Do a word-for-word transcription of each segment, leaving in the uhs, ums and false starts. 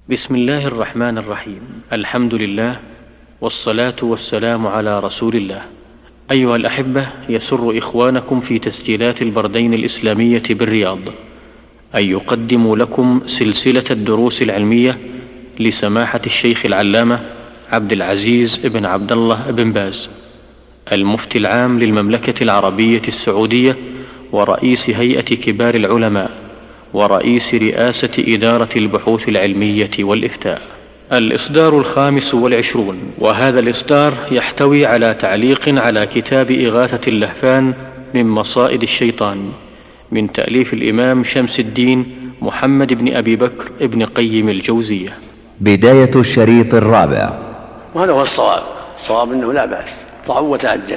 بسم الله الرحمن الرحيم. الحمد لله والصلاة والسلام على رسول الله. أيها الأحبة، يسر إخوانكم في تسجيلات البردين الإسلامية بالرياض أن يقدموا لكم سلسلة الدروس العلمية لسماحة الشيخ العلامة عبد العزيز بن عبد الله بن باز، المفتي العام للمملكة العربية السعودية ورئيس هيئة كبار العلماء ورئيس رئاسة إدارة البحوث العلمية والإفتاء. الإصدار الخامس والعشرون، وهذا الإصدار يحتوي على تعليق على كتاب إغاثة اللهفان من مصائد الشيطان من تأليف الإمام شمس الدين محمد بن أبي بكر بن قيم الجوزية. بداية الشريط الرابع. وهذا هو الصواب. الصواب أنه لا بأس، ضعوا وتعجل.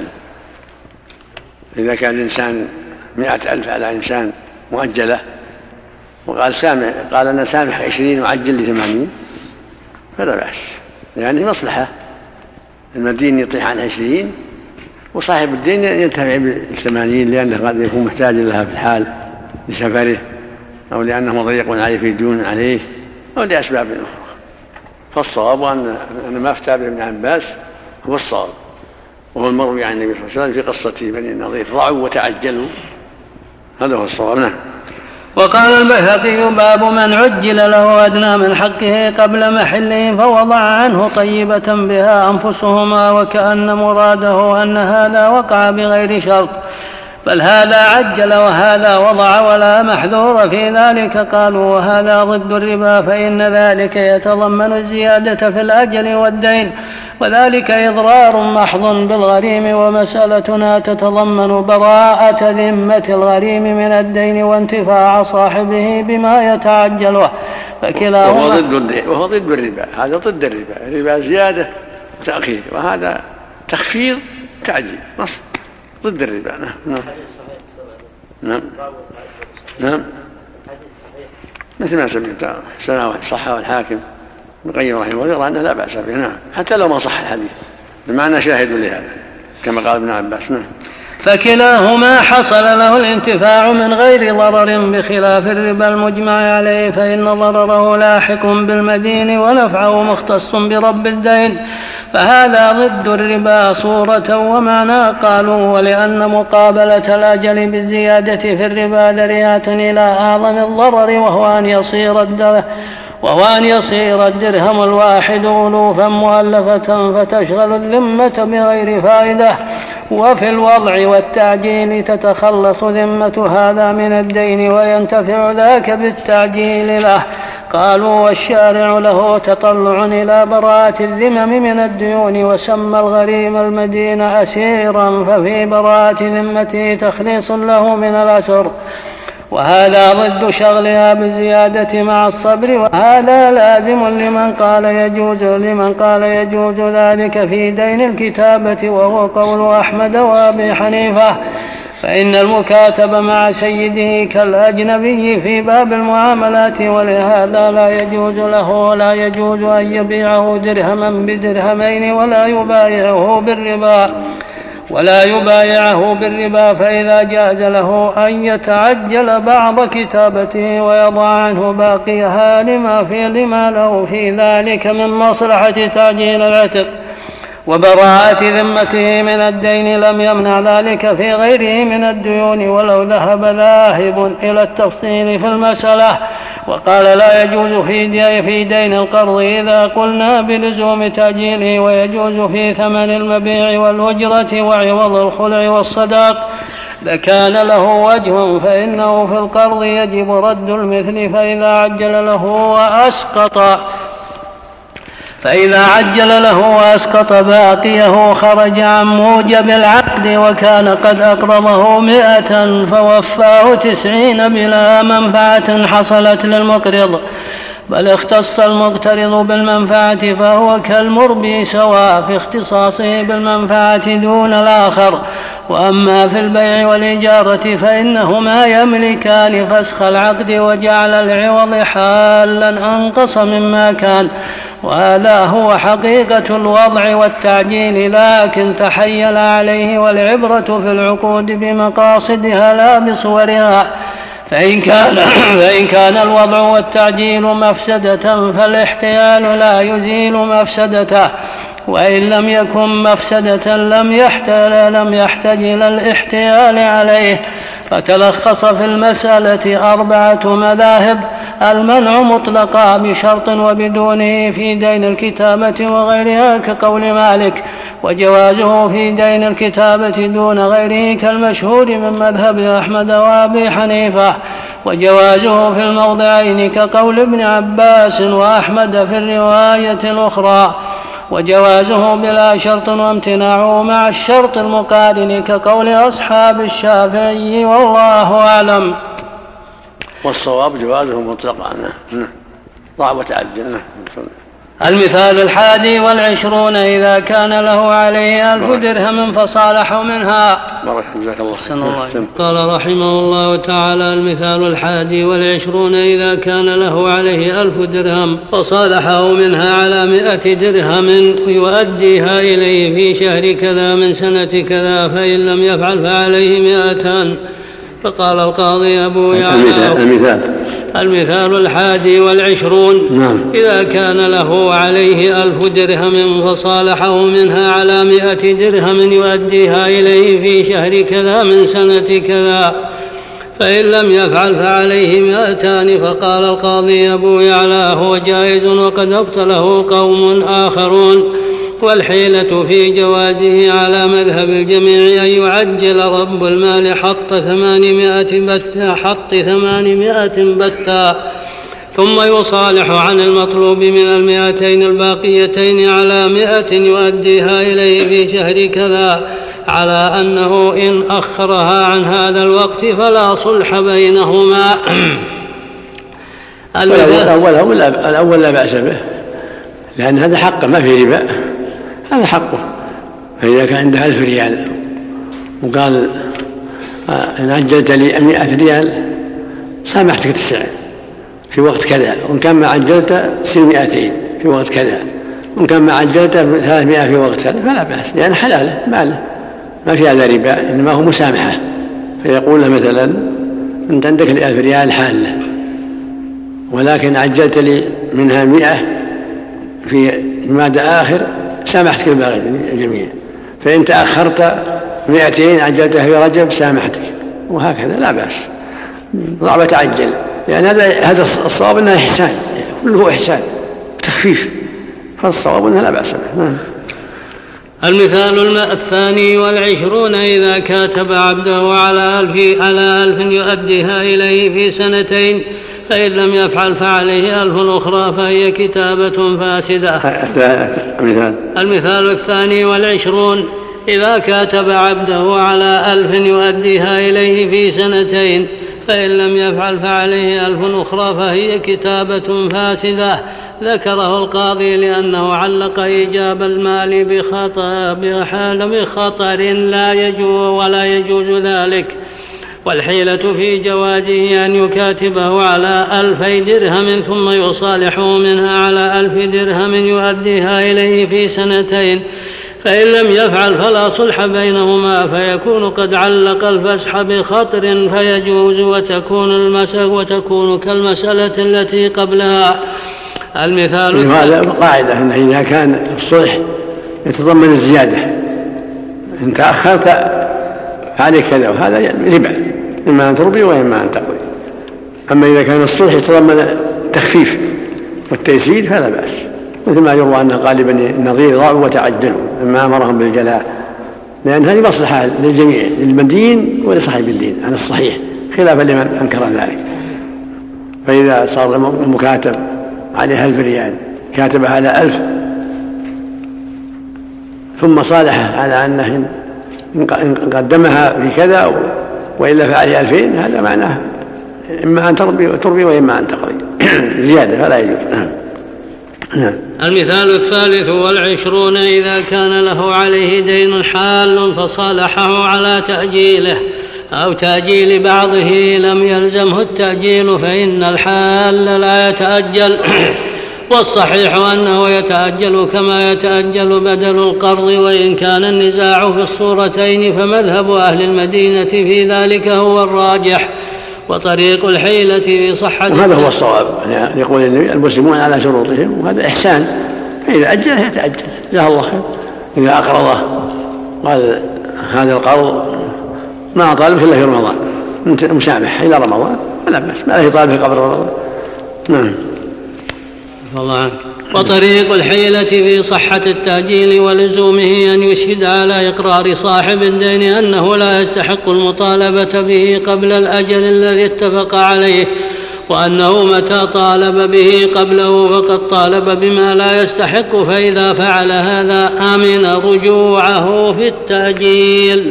إذا كان الإنسان مئة ألف على إنسان مؤجلة وقال سامح، قال أنا سامح عشرين وعجل لي ثمانين، فلا بأس، لأنه مصلحة. المدين يطيح عن عشرين وصاحب الدين ينتفع بالثمانين، لأنه قد يكون محتاج لها في الحال لسفره أو لأنه مضيق عليه في دون عليه أو لأسباب أخرى. فالصواب أن ما افتى به ابن عباس هو الصواب، وهو المروي عن النبي صلى الله عليه وسلم في قصة بني النضير، ضعوا وتعجلوا، هذا هو الصواب. نعم. وقال البيهقي: باب من عجل له أدنى من حقه قبل محله فوضع عنه طيبة بها أنفسهما، وكأن مراده أن هذا وقع بغير شرط، بل هذا عجل وهذا وضع ولا محذور في ذلك. قالوا: وهذا ضد الربا، فإن ذلك يتضمن الزيادة في الأجل والدين، وذلك إضرار محض بالغريم، ومسألتنا تتضمن براءة ذمة الغريم من الدين وانتفاع صاحبه بما يتعجله، فكلاهما وهو ضد وهو ضد الربا. هذا ضد الربا، الربا زيادة وتأخير، وهذا تخفيض تعجيل، نص ضد الربا. نعم نعم نعم مثل ما سمعت سنة صحة الحاكم ابن قيم رحمه الله يرى أنه لا بأس به. نعم، حتى لو ما صح الحديث، بمعنى شاهد لهذا كما قال ابن عباس. نعم. فكلاهما حصل له الانتفاع من غير ضرر، بخلاف الربا المجمع عليه، فإن ضرره لاحق بالمدين ونفعه مختص برب الدين، فهذا ضد الربا صورة ومعنى. قالوا: ولأن مقابلة الأجل بالزيادة في الربا ذريعة إلى أعظم الضرر، وهو أن يصير الدرهم وهو أن يصير الدرهم الواحد ألوفا مؤلفة فتشغل الذمة بغير فائدة، وفي الوضع والتعجيل تتخلص ذمة هذا من الدين وينتفع ذاك بالتعجيل له. قالوا: والشارع له تطلع إلى براءة الذمم من الديون، وسمى الغريم المدين أسيرا، ففي براءة ذمته تخليص له من الأسر، وهذا ضد شغلها بالزيادة مع الصبر، وهذا لازم لمن قال يجوز لمن قال يجوز ذلك في دين الكتابة، وهو قول أحمد وأبي حنيفة، فإن المكاتب مع سيده كالأجنبي في باب المعاملات، ولهذا لا يجوز له ولا يجوز أن يبيعه درهما بدرهمين ولا يبايعه بالربا ولا يبايعه بالربا فإذا جاز له أن يتعجل بعض كتابته ويضع عنه باقيها لما في لما له في ذلك من مصلحة تأجيل العتق وبراءة ذمته من الدين، لم يمنع ذلك في غيره من الديون، ولو ذهب ذاهب إلى التفصيل في المسألة وقال لا يجوز في دين القرض إذا قلنا بلزوم تأجيله، ويجوز في ثمن المبيع والأجرة وعوض الخلع والصداق، لكان له وجه، فإنه في القرض يجب رد المثل، فإذا عجل له وأسقط فإذا عجل له وأسقط باقيه خرج عن موجب العقد، وكان قد أقرضه مئة فوفاه تسعين بلا منفعة حصلت للمقرض، بل اختص المقترض بالمنفعة، فهو كالمربي سواء في اختصاصه بالمنفعة دون الآخر. وأما في البيع والإجارة فإنهما يملكان فسخ العقد وجعل العوض حالا أنقص مما كان، وهذا هو حقيقة الوضع والتعجيل، لكن تحيل عليه، والعبرة في العقود بمقاصدها لا بصورها، فإن كان, فإن كان الوضع والتعجيل مفسدة فالاحتيال لا يزيل مفسدته، وإن لم يكن مفسدة لم يحتل لم يحتج إلى الاحتيال عليه. فتلخص في المسألة أربعة مذاهب: المنع مطلقا بشرط وبدونه في دين الكتابة وغيرها كقول مالك، وجوازه في دين الكتابة دون غيره كالمشهور من مذهب أحمد وأبي حنيفة، وجوازه في الموضعين كقول ابن عباس وأحمد في الرواية الأخرى، وجوازه بلا شرط وامتناعه مع الشرط المقارن كقول أصحاب الشافعي، والله أعلم. والصواب جوازه مطلقا ضاع وتعجل. المثال الحادي والعشرون: إذا كان له عليه ألف درهم فصالحوا منها. قال رحمه الله تعالى: المثال الحادي والعشرون: إذا كان له عليه ألف درهم فصالحه منها على مئة درهم يؤديها إليه في شهر كذا من سنة كذا، فإن لم يفعل فعليه مئتان. فقال القاضي أبو يعلى: المثال المثال الحادي والعشرون: نعم. إذا كان له عليه ألف درهم فصالحه منها على مئة درهم يؤديها إليه في شهر كذا من سنة كذا، فإن لم يفعل فعليه مئتان. فقال القاضي أبو يعلى: هو جائز وقد أبطله قوم آخرون، والحيلة في جوازه على مذهب الجميع أن يعجل رب المال حط ثمانمائة بتا حط ثمانمائة بتا ثم يصالح عن المطلوب من المئتين الباقيتين على مئة يؤديها إليه في شهر كذا، على أنه إن أخرها عن هذا الوقت فلا صلح بينهما. الأول الأول لا بأس به، لأن هذا حقه ما في ربا، هذا حقه. فإذا كان عنده ألف ريال وقال إن عجلت لي مئة ريال سامحتك تسع في وقت كذا، وإن كان ما عجلت تصير مئتين في وقت كذا، وإن كان ما عجلت ثلاثمائة في وقت كذا، فلا بأس، لأن حلاله ماله ما في هذا ربا، إنما هو مسامحة. فيقول له مثلا: أنت عندك الألف ريال حالة، ولكن عجلت لي منها مئة في جماد آخر، سامحتك الباقي الجميع. فإن تأخرت مئتين عجلتها في رجب سامحتك، وهكذا لا بأس. ضع وتعجل، لأن هذا هذا الصواب أنه إحسان، كله إحسان تخفيف، فالصواب أنه لا بأس به. المثال الثاني والعشرون: إذا كاتب عبده على ألف على ألف يؤديها إليه في سنتين، فإن لم يفعل فعليه ألف أخرى فهي كتابة فاسدة. المثال الثاني والعشرون: إذا كاتب عبده على ألف يؤديها إليه في سنتين، فإن لم يفعل فعليه ألف أخرى فهي كتابة فاسدة. ذكره القاضي لأنه علق إيجاب المال بخطر, بخطر لا يجوز ولا يجوز ذلك. والحيلة في جوازه أن يكاتبه على ألفي درهم ثم يصالحه منها على ألف درهم يؤديها إليه في سنتين، فإن لم يفعل فلا صلح بينهما، فيكون قد علق الفسح بخطر فيجوز، وتكون المسألة وتكون كالمسألة التي قبلها. المثال هذا قاعدة أنه إذا كان الصلح يتضمن الزيادة، إن تأخرت فعليك كذا، وهذا ربا، إما أن تربي وإما أن تقضي. أما إذا كان الصلح يتضمن التخفيف والتيسير فلا بأس، مثل ما يروى أن غالبا النظير ضاعوا وتعجلوا لما أمرهم بالجلاء، لأن هذه مصلحة للجميع، للمدين ولصاحب الدين على الصحيح، خلافا لمن أنكر ذلك. فإذا صار المكاتب عليه ألف ريال كاتب على ألف ثم صالحه على أنه إن قدمها في كذا وإلا فعليه ألفين، هذا معناه إما أن تربي, تربي وإما أن تقضي زيادة فلا يجوز. المثال الثالث والعشرون: إذا كان له عليه دين حال فصالحه على تأجيله أو تأجيل بعضه لم يلزمه التأجيل، فإن الحال لا يتأجل، والصحيح أنه يتأجل كما يتأجل بدل القرض. وإن كان النزاع في الصورتين فمذهب أهل المدينة في ذلك هو الراجح، وطريق الحيلة في صحة هذا هو الصواب، يعني يقول المسلمون على شروطهم، وهذا إحسان، فإذا أجل يتأجل جزاه الله خير. إذا أقرضه قال هذا القرض ما أطالبه إلا في رمضان مسامح إلى رمضان فلا بأس، ما له يطالبه قبل رمضان. نعم. الله. وطريق الحيلة في صحة التأجيل ولزومه أن يشهد على إقرار صاحب الدين أنه لا يستحق المطالبة به قبل الأجل الذي اتفق عليه، وأنه متى طالب به قبله فقد طالب بما لا يستحق، فإذا فعل هذا آمن رجوعه في التأجيل.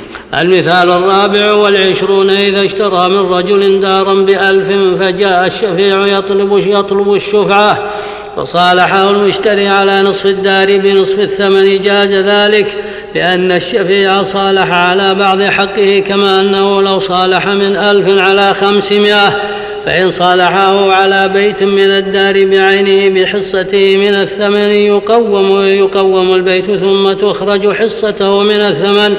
المثال الرابع والعشرون إذا اشترى من رجل دارا بألف فجاء الشفيع يطلب, يطلب الشفعة فصالحه المشتري على نصف الدار بنصف الثمن جاز ذلك، لأن الشفيع صالح على بعض حقه، كما أنه لو صالح من ألف على خمسمائة، فإن صالحه على بيت من الدار بعينه بحصته من الثمن يقوم, يقوم البيت ثم تخرج حصته من الثمن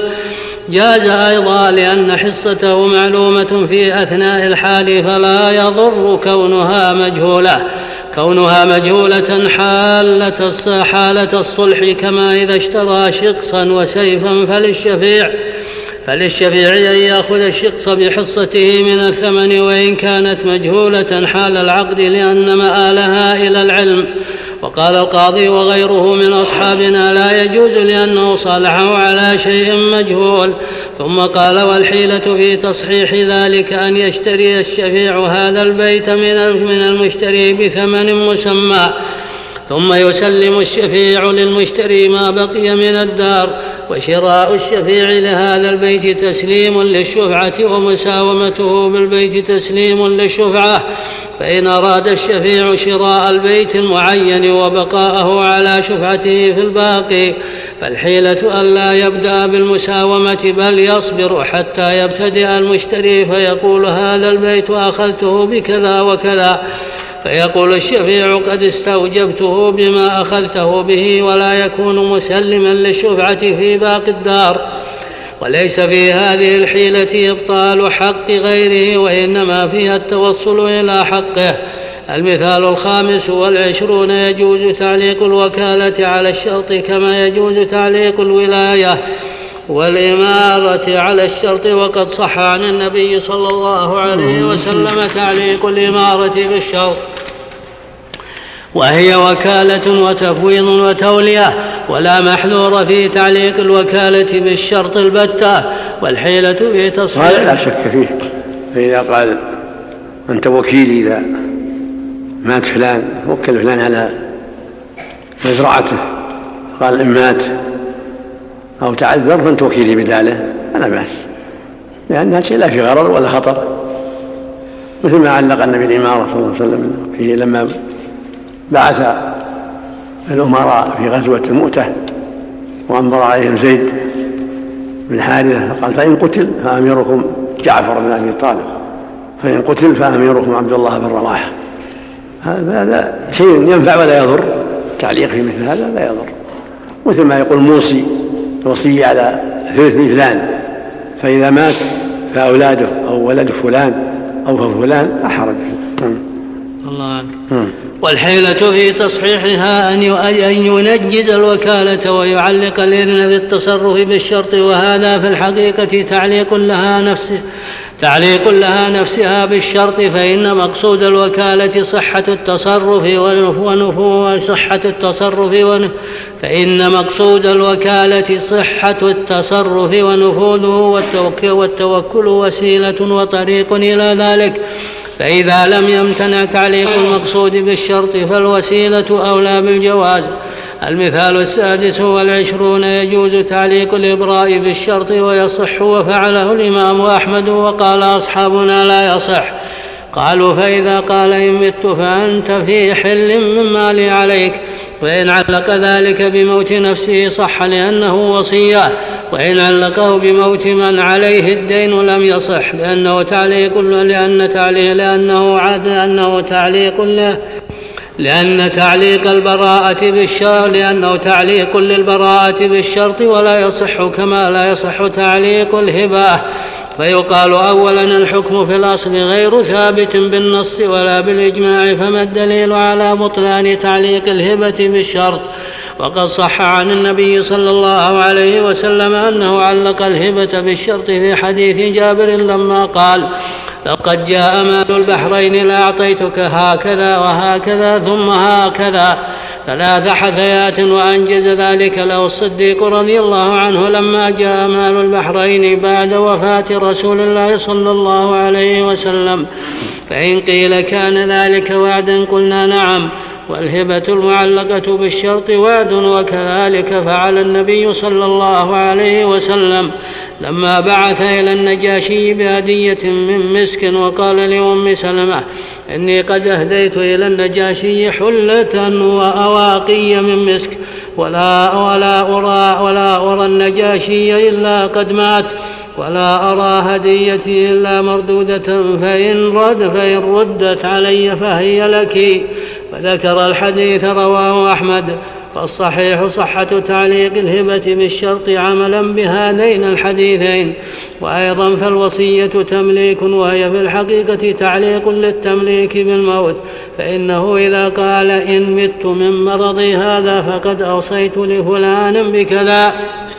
جاز أيضا، لأن حصته معلومة في أثناء الحال فلا يضر كونها مجهولة كونها مجهولة حالة حالة الصلح، كما إذا اشترى شقصا وسيفا فللشفيع فللشفيع أن يأخذ الشقص بحصته من الثمن وإن كانت مجهولة حال العقد، لأن مآلها إلى العلم. وقال القاضي وغيره من أصحابنا لا يجوز لأنه صالحه على شيء مجهول. ثم قال والحيلة في تصحيح ذلك أن يشتري الشفيع هذا البيت من المشتري بثمن مسمى، ثم يسلم الشفيع للمشتري ما بقي من الدار، وشراء الشفيع لهذا البيت تسليم للشفعة، ومساومته بالبيت تسليم للشفعة. فإن أراد الشفيع شراء البيت المعين وبقاءه على شفعته في الباقي فالحيلة ألا يبدأ بالمساومة بل يصبر حتى يبتدئ المشتري فيقول هذا البيت أخذته بكذا وكذا، فيقول الشفيع قد استوجبته بما أخذته به، ولا يكون مسلما للشفعة في باقي الدار. وليس في هذه الحيلة إبطال حق غيره، وإنما فيها التوصل إلى حقه. المثال الخامس والعشرون يجوز تعليق الوكالة على الشرط كما يجوز تعليق الولاية والإمارة على الشرط، وقد صح عن النبي صلى الله عليه وسلم تعليق الإمارة بالشرط، وهي وكالة وتفويض وتولية، ولا محذور في تعليق الوكالة بالشرط البتة. والحيلة في تصحيح هذا لا شك فيه، فإذا قال أنت وكيلي إذا مات فلان وكل فلان على مزرعته، قال إن مات أو تعذر فأنت وكيلي بداله فلا بأس، لأنها شيء لا في غرر ولا خطر، مثل ما علق النبي الإمارة صلى الله عليه وسلم فيه لما بعث الأمراء في غزوة المؤتة وأمر عليهم زيد بن حارثة فقال فإن قتل فأميركم جعفر بن أبي طالب، فإن قتل فأميركم عبد الله بن رواحة. هذا شيء ينفع ولا يضر، تعليق في مثل هذا لا يضر، مثل ما يقول موصي وصي على ثلث فلان، فإذا مات فأولاده أو ولد فلان أو فلان لا حرج. الله. والحيلة في تصحيحها أن ينجز الوكالة ويعلق الإذن بالتصرف بالشرط، وهذا في الحقيقة تعليق لها نفسه تعليق لها نفسها بالشرط، فإن مقصود الوكالة صحة التصرف ونفوذ صحة التصرف ونفوذ فإن مقصود الوكالة صحة التصرف ونفوذه والتوكل وسيلة وطريق إلى ذلك، فإذا لم يمتنع تعليق المقصود بالشرط فالوسيلة أولى بالجواز. المثال السادس والعشرون يجوز تعليق الإبراء بالشرط ويصح، وفعله الإمام أحمد وقال أصحابنا لا يصح. قالوا فإذا قال إن مت فأنت في حل من مالي عليك، وإن علق ذلك بموت نفسه صح لأنه وصية، وإن علقه بموت من عليه الدين لم يصح لأنه تعليق لأن تعليق لأنه عاد لأنه تعليق له لأن تعليق البراءة بالشرط لأنه تعليق للبراءة بالشرط ولا يصح، كما لا يصح تعليق الهبة. فيقال أولا الحكم في الأصل غير ثابت بالنص ولا بالإجماع، فما الدليل على بطلان تعليق الهبة بالشرط؟ وقد صح عن النبي صلى الله عليه وسلم أنه علق الهبة بالشرط في حديث جابر لما قال: لقد جاء مال البحرين لأعطيتك هكذا وهكذا ثم هكذا ثلاث حثيات، وأنجز ذلك له الصديق رضي الله عنه لما جاء مال البحرين بعد وفاة رسول الله صلى الله عليه وسلم. فإن قيل كان ذلك وعدا قلنا نعم، والهبة المعلقة بالشرط وعد، وكذلك فعل النبي صلى الله عليه وسلم لما بعث إلى النجاشي بهدية من مسك وقال لأم سلمة: إني قد أهديت إلى النجاشي حلة وأواقي من مسك، ولا, ولا, أرى, ولا أرى النجاشي إلا قد مات، ولا أرى هديتي إلا مردودة، فإن رد فإن ردت علي فهي لك. وذكر الحديث رواه أحمد. فالصحيح صحة تعليق الهبة بالشرط عملا بهذين الحديثين. وأيضا فالوصية تمليك، وهي في الحقيقة تعليق للتمليك بالموت، فإنه إذا قال: إن مت من مرضي هذا فقد أوصيت لفلان بكذا،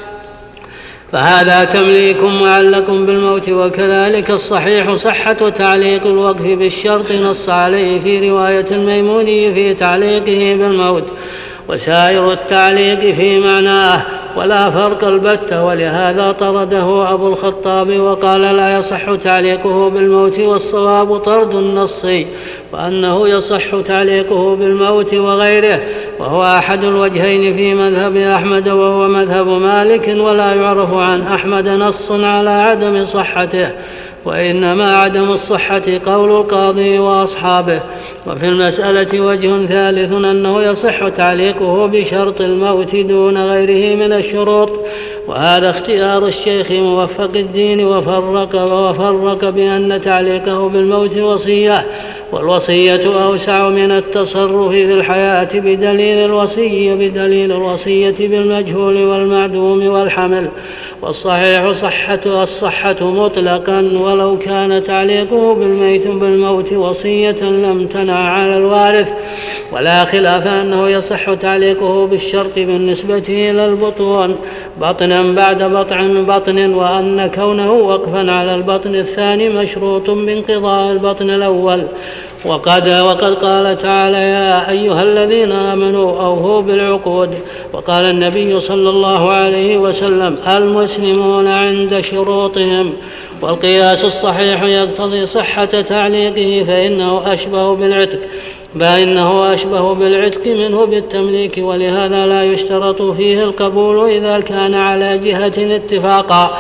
فهذا تمليك معلق بالموت. وكذلك الصحيح صحة تعليق الوقف بالشرط، نص عليه في رواية الميموني في تعليقه بالموت، وسائر التعليق في معناه ولا فرق البتة، ولهذا طرده أبو الخطاب وقال: لا يصح تعليقه بالموت، والصواب طرد النص، وأنه يصح تعليقه بالموت وغيره، وهو أحد الوجهين في مذهب أحمد وهو مذهب مالك، ولا يعرف عن أحمد نص على عدم صحته، وإنما عدم الصحة قول القاضي وأصحابه. وفي المسألة وجه ثالث أنه يصح تعليقه بشرط الموت دون غيره من الشروط، وهذا اختيار الشيخ موفق الدين، وفرق وفرق بأن تعليقه بالموت وصية، والوصية أوسع من التصرف في الحياة بدليل الوصية بدليل الوصية بالمجهول والمعدوم والحمل. والصحيح صحة الصحة مطلقا، ولو كان تعليقه بالميت بالموت وصية لم تنع على الوارث، ولا خلاف أنه يصح تعليقه بالشرط بالنسبة إلى البطون بطنا بعد بطن بطن، وأن كونه وقفا على البطن الثاني مشروط بانقضاء البطن الأول. وقد, وقد قال تعالى: يا أيها الذين آمنوا أوفوا بالعقود. وقال النبي صلى الله عليه وسلم: المسلمون عند شروطهم. والقياس الصحيح يقتضي صحة تعليقه، فإنه أشبه بالعتق فإنه أشبه بالعتق منه بالتمليك، ولهذا لا يشترط فيه القبول إذا كان على جهة اتفاقا،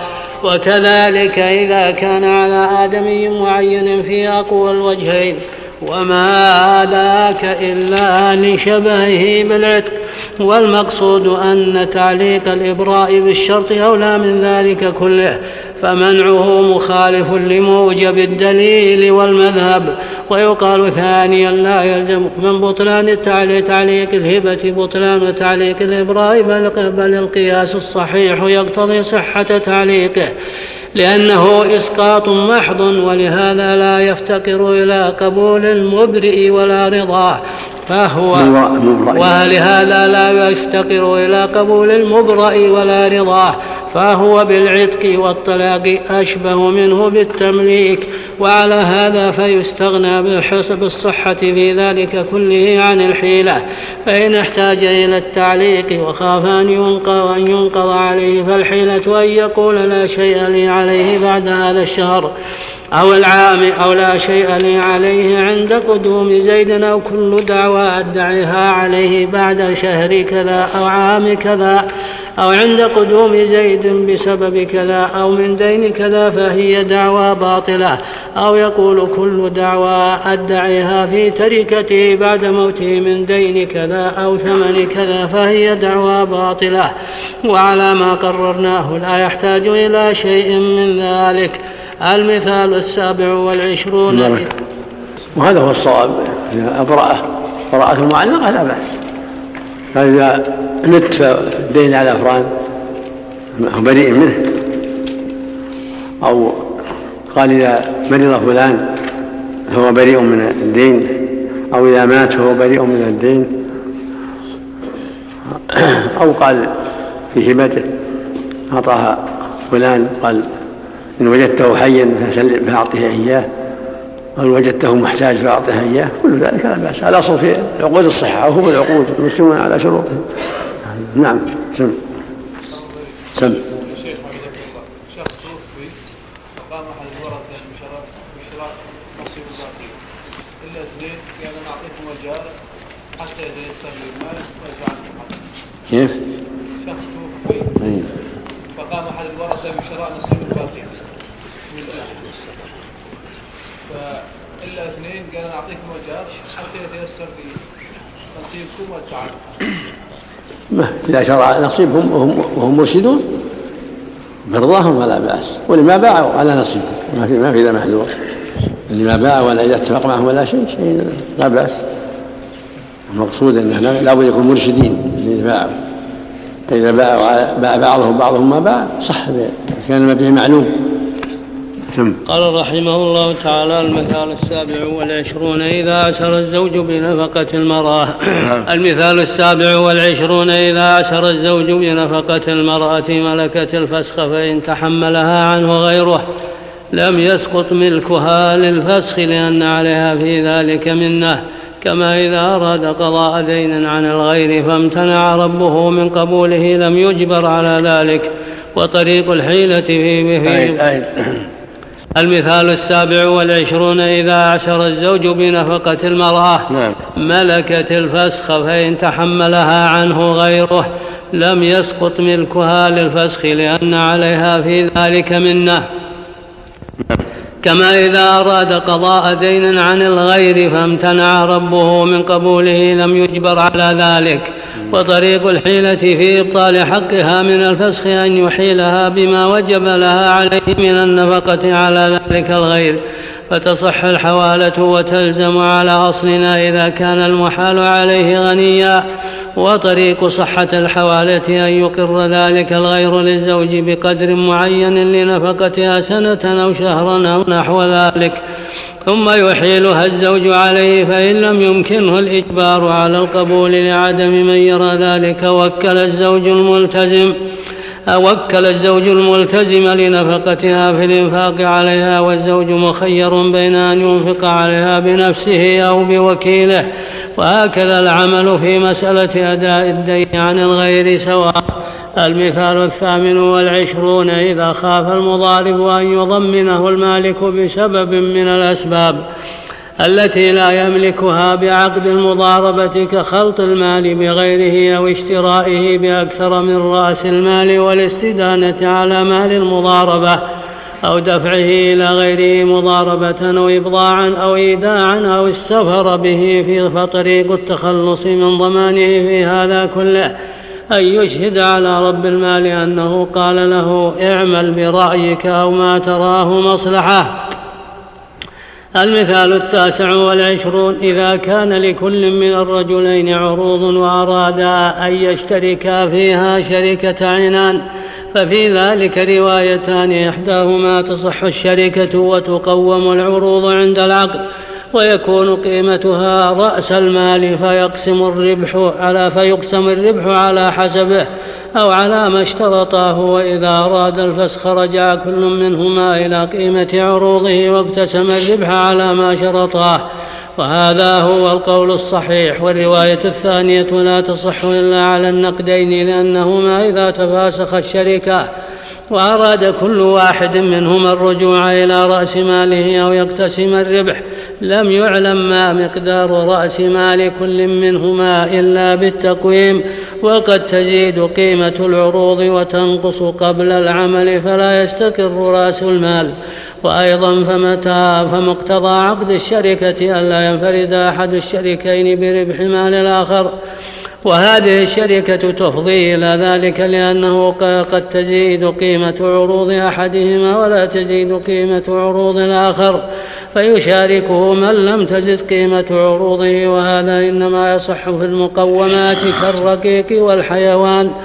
وكذلك إذا كان على آدمي معين في أقوى الوجهين، وما ذاك إلا لشبهه بالعتق. والمقصود أن تعليق الإبراء بالشرط أولى من ذلك كله، فمنعه مخالف لموجب الدليل والمذهب. ويقال ثانيا: لا يلزم من بطلان تعليق الهبة بطلان تعليق الإبراء، بل القياس الصحيح يقتضي صحة تعليقه، لأنه إسقاط محض، ولهذا لا يفتقر إلى قبول المبرئ ولا رضاه، فهو ولهذا لا يفتقر إلى قبول المبرئ ولا رضاه فهو بالعتق والطلاق أشبه منه بالتمليك. وعلى هذا فيستغنى بحسب الصحة في ذلك كله عن الحيلة، فإن احتاج إلى التعليق وخاف أن ينقض, أن ينقض عليه فالحيلة أن يقول: لا شيء لي عليه بعد هذا الشهر أو العام، أو لا شيء لي عليه عند قدوم زيد، أو كل دعوى أدعيها عليه بعد شهر كذا أو عام كذا، أو عند قدوم زيد بسبب كذا، أو من دين كذا، فهي دعوى باطلة. أو يقول: كل دعوى أدعيها في تركته بعد موته من دين كذا أو ثمن كذا، فهي دعوى باطلة. وعلى ما قررناه لا يحتاج إلى شيء من ذلك. المثال السابع والعشرون. وهذا هو الصواب: إذا أبرأه براءة معلقة لا بأس، فإذا نت الدين على أفراد بريء منه، أو قال إذا مرض فلان فهو بريء من الدين، أو إذا مات فهو بريء من الدين، أو قال في هبته أعطاها فلان قال إن وجدته حيا فأعطيه إياه، أو إن وجدته محتاج فأعطيه إياه، كل ذلك لا بأس. الأصل في عقود الصحة وهو العقود المسلمون على شروطهم. نعم. سم سم شخص توفي فقام أحد الورثة بشراء نصيب الباقي إلا اثنين قال أنا أعطيكم وجار حتى يتيسر لي المال ويجعلكم حقا. كيف؟ شخص توفي فقام أحد الورثة بشراء نصيب الباقي فإلا اثنين قال أنا أعطيكم وجار حتى يتيسر لي نصيبكم ويجعلكم. إذا شرع نصيبهم وهم مرشدون برضاهم فلا بأس، ولما باعوا على نصيب ما في ما في ذا محذور، اللي ما باع ولا إذا اتفق معهم ولا شيء شيء لا بأس. المقصود أنه لا بد يكون مرشدين اللي باعوا، إذا باع بعضهم بعضهم ما باع صح كان ما به معلوم. قال رحمه الله تعالى: المثال السابع والعشرون إذا عسر الزوج بنفقة المرأة. المثال السابع والعشرون إذا عسر الزوج بنفقة المرأة ملكة الفسخ فإن تحملها عنه غيره لم يسقط ملكها للفسخ لأن عليها في ذلك منه، كما إذا أراد قضاء دين عن الغير فامتنع ربه من قبوله لم يجبر على ذلك. وطريق الحيلة فيه به. المثال السابع والعشرون إذا عسر الزوج بنفقة المرأة ملكة الفسخ فإن تحملها عنه غيره لم يسقط ملكها للفسخ لأن عليها في ذلك منه، كما إذا أراد قضاء دين عن الغير فامتنع ربه من قبوله لم يجبر على ذلك. وطريق الحيلة في إبطال حقها من الفسخ أن يحيلها بما وجب لها عليه من النفقة على ذلك الغير فتصح الحوالة وتلزم على أصلنا إذا كان المحال عليه غنيا. وطريق صحة الحوالة أن يقر ذلك الغير للزوج بقدر معين لنفقتها سنة أو شهرا أو نحو ذلك ثم يحيلها الزوج عليه، فإن لم يمكنه الإجبار على القبول لعدم من يرى ذلك وكل الزوج الملتزم وكل الزوج الملتزم لنفقتها في الإنفاق عليها، والزوج مخير بين أن ينفق عليها بنفسه أو بوكيله. وهكذا العمل في مسألة أداء الدين عن الغير سواء. المثال الثامن والعشرون إذا خاف المضارب أن يضمنه المالك بسبب من الأسباب التي لا يملكها بعقد المضاربة كخلط المال بغيره أو اشترائه بأكثر من رأس المال والاستدانة على مال المضاربة أو دفعه إلى غيره مضاربة أو إبضاعا أو إيداعا أو السفر به في فطريق التخلص من ضمانه في هذا كله أن يشهد على رب المال أنه قال له اعمل برأيك أو ما تراه مصلحة. المثال التاسع والعشرون إذا كان لكل من الرجلين عروض وأرادا أن يشتركا فيها شركة عنان ففي ذلك روايتان إحداهما تصح الشركة وتقوم العروض عند العقد ويكون قيمتها رأس المال فيقسم الربح على فيقسم الربح على حسبه أو على ما اشترطاه، وإذا أراد الفسخ رجع كل منهما إلى قيمة عروضه واقتسم الربح على ما شرطاه، وهذا هو القول الصحيح. والرواية الثانية لا تصح إلا على النقدين لأنهما إذا تفاسخ الشركة وأراد كل واحد منهما الرجوع إلى رأس ماله أو يقتسم الربح لم يعلم ما مقدار رأس مال كل منهما إلا بالتقويم، وقد تزيد قيمة العروض وتنقص قبل العمل فلا يستقر رأس المال. وأيضا فمتى فمقتضى عقد الشركة ألا ينفرد أحد الشريكين بربح مال الآخر، وهذه الشركة تفضي إلى ذلك لأنه قد تزيد قيمة عروض أحدهما ولا تزيد قيمة عروض الآخر فيشاركه من لم تزد قيمة عروضه، وهذا إنما يصح في المقومات كالرقيق والحيوان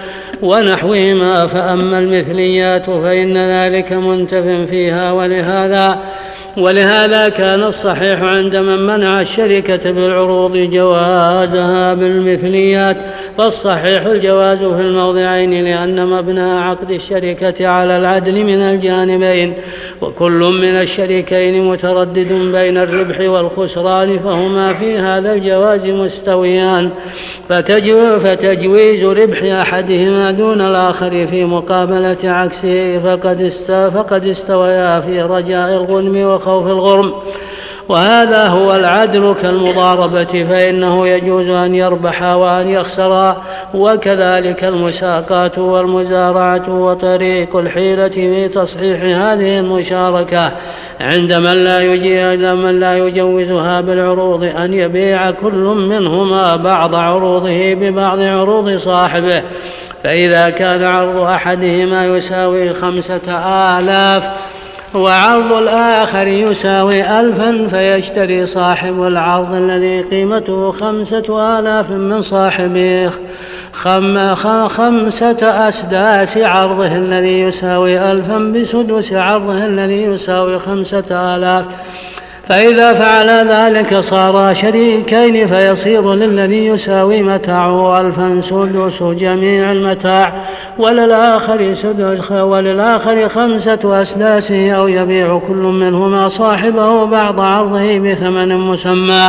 ونحوهما. فأما المثليات فإن ذلك منتف فيها، ولهذا ولهذا كان الصحيح عند من منع الشركة بالعروض جوازها بالمثليات، فالصحيح الجواز في الموضعين، لأن مبنى عقد الشركة على العدل من الجانبين، وكل من الشريكين متردد بين الربح والخسران، فهما في هذا الجواز مستويان، فتجويز ربح أحدهما دون الآخر في مقابلة عكسه فقد فقد استويا في رجاء الغنم وخوف الغرم. وهذا هو العدل كالمضاربة، فإنه يجوز أن يربح وأن يخسر، وكذلك المساقات والمزارعة. وطريق الحيلة في تصحيح هذه المشاركة عند من لا يجي من لا يجوزها بالعروض أن يبيع كل منهما بعض عروضه ببعض عروض صاحبه، فإذا كان عرض أحدهما يساوي خمسة آلاف وعرض الآخر يساوي ألفا، فيشتري صاحب العرض الذي قيمته خمسة آلاف من صاحبه خم خمسة أسداس عرضه الذي يساوي ألفا بسدس عرضه الذي يساوي خمسة آلاف. فإذا فعل ذلك صارا شريكين، فيصير للذي يساوي متاعه ألفا سدس جميع المتاع، وللآخر سدس وللآخر خمسة أسداسه، أو يبيع كل منهما صاحبه بعض عرضه بثمن مسمى،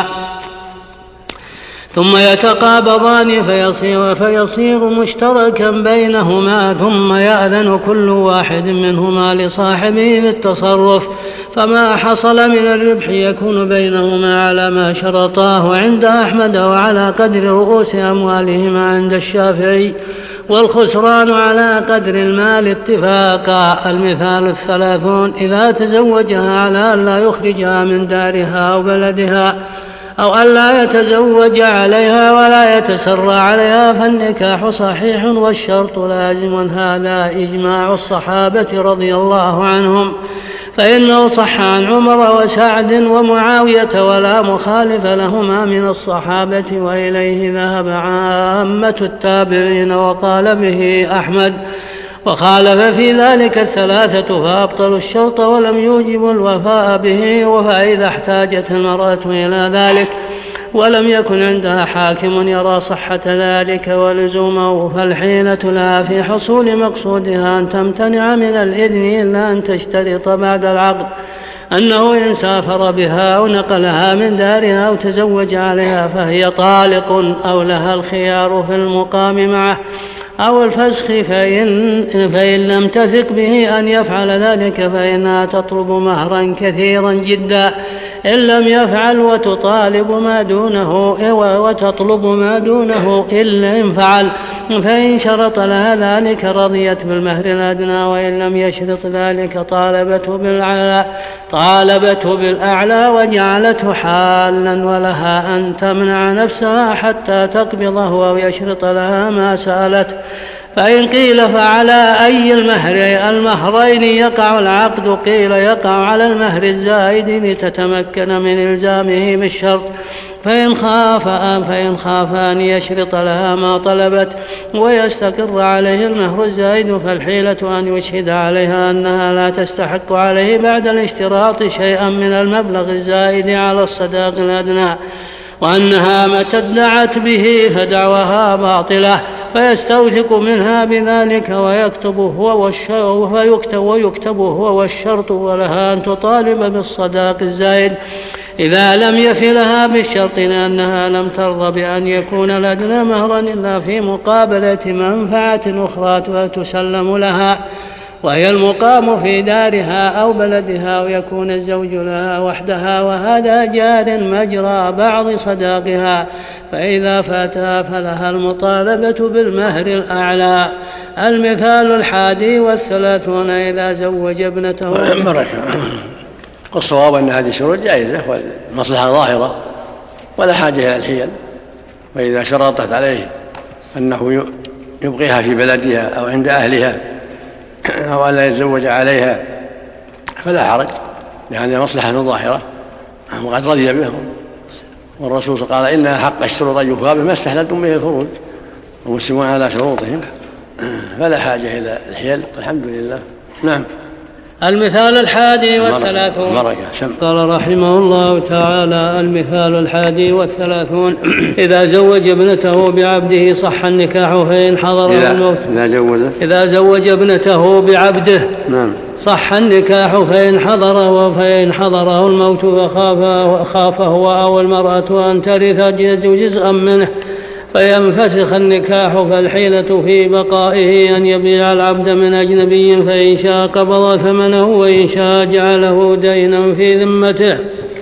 ثم يتقابضان فيصير, فيصير مشتركا بينهما، ثم يأذن كل واحد منهما لصاحبه بالتصرف، فما حصل من الربح يكون بينهما على ما شرطاه عند أحمد وعلى قدر رؤوس أموالهما عند الشافعي، والخسران على قدر المال اتفاقا. المثال الثلاثون: إذا تزوجها على أن لا يخرجها من دارها أو بلدها، أو أن لا يتزوج عليها ولا يتسرى عليها، فالنكاح صحيح والشرط لازم. هذا إجماع الصحابة رضي الله عنهم، فإنه صح عن عمر وسعد ومعاوية ولا مخالف لهما من الصحابة، وإليه ذهب عامة التابعين وقال به أحمد، وخالف في ذلك الثلاثة فأبطلوا الشرط ولم يوجبوا الوفاء به. فإذا احتاجت المرأة إلى ذلك ولم يكن عندها حاكم يرى صحة ذلك ولزومه، فالحيلة لها في حصول مقصودها أن تمتنع من الإذن إلا أن تشترط بعد العقد أنه إن سافر بها أو نقلها من دارها أو تزوج عليها فهي طالق، أو لها الخيار في المقام معه أو الفسخ، فإن, فإن لم تثق به أن يفعل ذلك فإنها تطلب مهرا كثيرا جدا إن لم يفعل، وتطالب ما دونه وتطلب ما دونه إلا إن فعل، فإن شرط لها ذلك رضيت بالمهر الأدنى، وإن لم يشرط ذلك طالبته بالأعلى طالبته بالأعلى وجعلته حالا، ولها أن تمنع نفسها حتى تقبضه أو يشرط لها ما سألت. فإن قيل فعلى أي المهر المهرين يقع العقد؟ قيل يقع على المهر الزائد لتتمكن من إلزامه بالشرط، فإن خاف فإن خاف أن يشرط لها ما طلبت ويستقر عليه المهر الزائد، فالحيلة أن يشهد عليها أنها لا تستحق عليه بعد الاشتراط شيئا من المبلغ الزائد على الصداق الأدنى، وأنها متى ادعت به فدعواها باطلة، فيستوثق منها بذلك ويكتب هو والشرط ويكتب, ويكتب هو والشرط، ولها أن تطالب بالصداق الزائد إذا لم يفلها بالشرط، لأنها لم ترضى بأن يكون الأدنى مهرا إلا في مقابلة منفعة أخرى تسلم لها، وهي المقام في دارها أو بلدها، ويكون الزوج لها وحدها، وهذا جار مجرى بعض صداقها، فإذا فاتها فلها المطالبة بالمهر الأعلى. المثال الحادي والثلاثون: إذا زوج ابنته. والصواب أن هذه الشروط جائزة والمصلحة ظاهرة ولا حاجة إلى الحيل، وإذا شرطت عليه أنه يبقيها في بلدها أو عند أهلها أو ألا يتزوج عليها فلا حرج، لأن مصلحة ظاهرة وقد رضي بهم، والرسول قال إن حق الشروط أن يوفى به ما استحللتم به الفروج، والمسلمون على شروطهم فلا حاجة إلى الحيل والحمد لله. نعم. المثال الحادي والثلاثون. قال رحمه الله تعالى: المثال الحادي والثلاثون: إذا زوج ابنته بعبده صح النكاح فإن حضره الموت. إذا زوج إذا زوج ابنته بعبده نعم صح النكاح فإن حضره فإن حضره الموت فخاف هو أو المرأة أن ترث جزءا منه فينفسخ النكاح، فالحيلة في بقائه أن يبيع العبد من أجنبي فإن شاء قبض ثمنه وإن شاء جعله دينا في ذمته.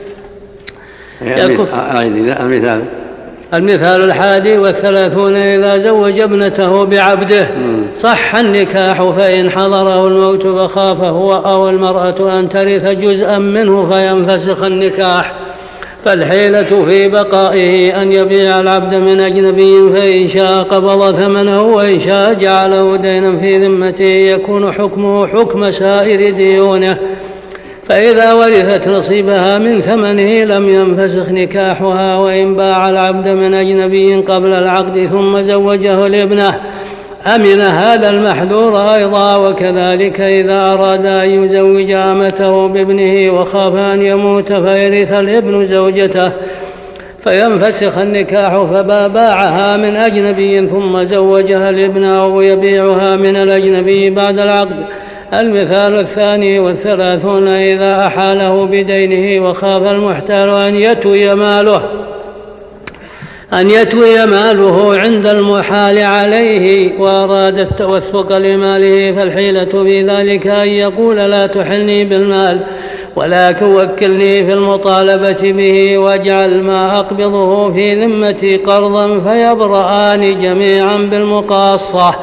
المثال المثال الحادي والثلاثون: إذا زوج ابنته بعبده صح النكاح فإن حضره الموت فخاف هو أو المرأة أن ترث جزءا منه فينفسخ النكاح، فالحيلة في بقائه أن يبيع العبد من أجنبي فإن شاء قبض ثمنه وإن شاء جعله دينا في ذمته، يكون حكمه حكم سائر ديونه. فإذا ورثت نصيبها من ثمنه لم ينفسخ نكاحها، وإن باع العبد من أجنبي قبل العقد ثم زوجه لابنه أمن هذا المحذور أيضا. وكذلك إذا أراد أن يزوج أمته بابنه وخاف أن يموت فيرث الابن زوجته فينفسخ النكاح، فباعها من أجنبي ثم زوجها الابن أو يبيعها من الأجنبي بعد العقد. المثال الثاني والثلاثون: إذا أحاله بدينه وخاف المحتال أن يتوي ماله أن يتوي ماله عند المحال عليه وأراد التوثق لماله، فالحيلة في ذلك أن يقول: لا تحلني بالمال ولكن وكلني في المطالبة به واجعل ما أقبضه في ذمتي قرضا فيبرآن جميعا بالمقاصة.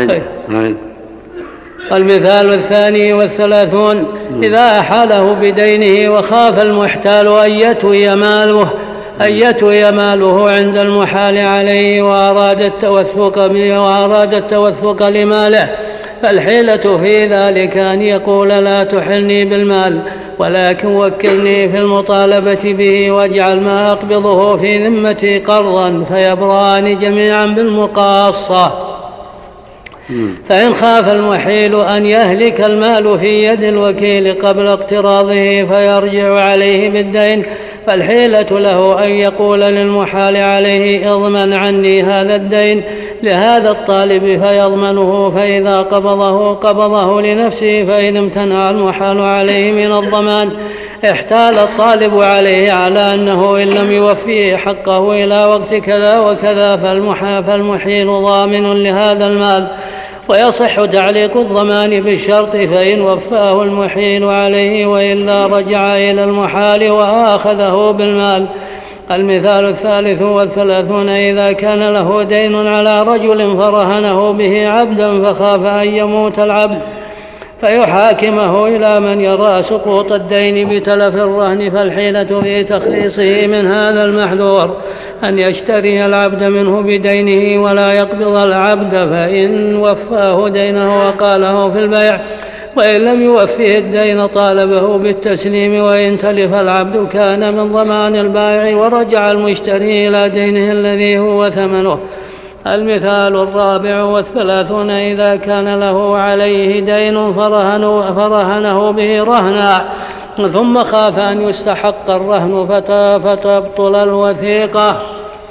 المثال الثاني والثلاثون: إذا أحاله بدينه وخاف المحتال أن يتوي ماله أن يتوي ماله عند المحال عليه وأراد التوثق وأراد التوثق لماله، فالحيلة في ذلك أن يقول: لا تحلني بالمال ولكن وكلني في المطالبة به واجعل ما أقبضه في ذمتي قرضا فيبرآن جميعا بالمقاصة. فإن خاف المحيل أن يهلك المال في يد الوكيل قبل اقتراضه فيرجع عليه بالدين، فالحيلة له أن يقول للمحال عليه: اضمن عني هذا الدين لهذا الطالب فيضمنه، فإذا قبضه قبضه لنفسه، فإن امتنع المحال عليه من الضمان احتال الطالب عليه على أنه إن لم يوفيه حقه إلى وقت كذا وكذا فالمحيل ضامن لهذا المال، ويصح تعليق الضمان بالشرط فإن وفاه المحيل عليه، وإلا رجع إلى المحال وآخذه بالمال. المثال الثالث والثلاثون: إذا كان له دين على رجل فرهنه به عبدا فخاف أن يموت العبد فيحاكمه إلى من يرى سقوط الدين بتلف الرهن، فالحيلة في تخليصه من هذا المحذور أن يشتري العبد منه بدينه ولا يقبض العبد، فإن وفاه دينه وقاله في البيع، وإن لم يوفيه الدين طالبه بالتسليم، وإن تلف العبد كان من ضمان البائع ورجع المشتري إلى دينه الذي هو ثمنه. المثال الرابع والثلاثون: إذا كان له عليه دين فرهنه, فرهنه به رهنا ثم خاف أن يستحق الرهن فتبطل الوثيقة،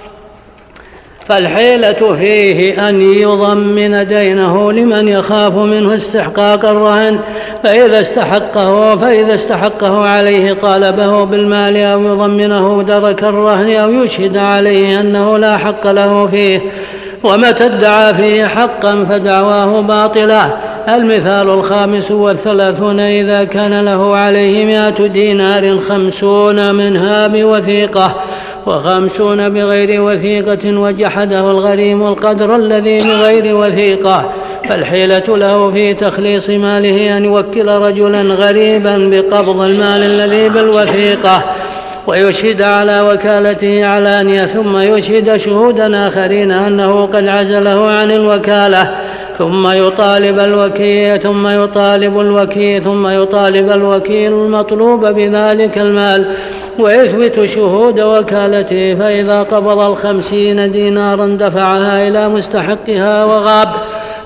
فالحيلة فيه أن يضمن دينه لمن يخاف منه استحقاق الرهن، فإذا استحقه فإذا استحقه عليه طالبه بالمال أو يضمنه درك الرهن أو يشهد عليه أنه لا حق له فيه، ومتى ادعى فيه حقا فدعواه باطلة. المثال الخامس والثلاثون: إذا كان له عليه مائة دينار خمسون منها بوثيقة وخمسون بغير وثيقة وجحده الغريم القدر الذي بغير وثيقة، فالحيلة له في تخليص ماله أن يوكل رجلا غريبا بقبض المال الذي بالوثيقة ويشهد على وكالته علانية، ثم يشهد شهودا آخرين أنه قد عزله عن الوكالة، ثم يطالب الوكيل ثم يطالب الوكيل ثم يطالب الوكيل المطلوب بذلك المال ويثبت شهود وكالته، فإذا قبض الخمسين دينارا دفعها إلى مستحقها وغاب،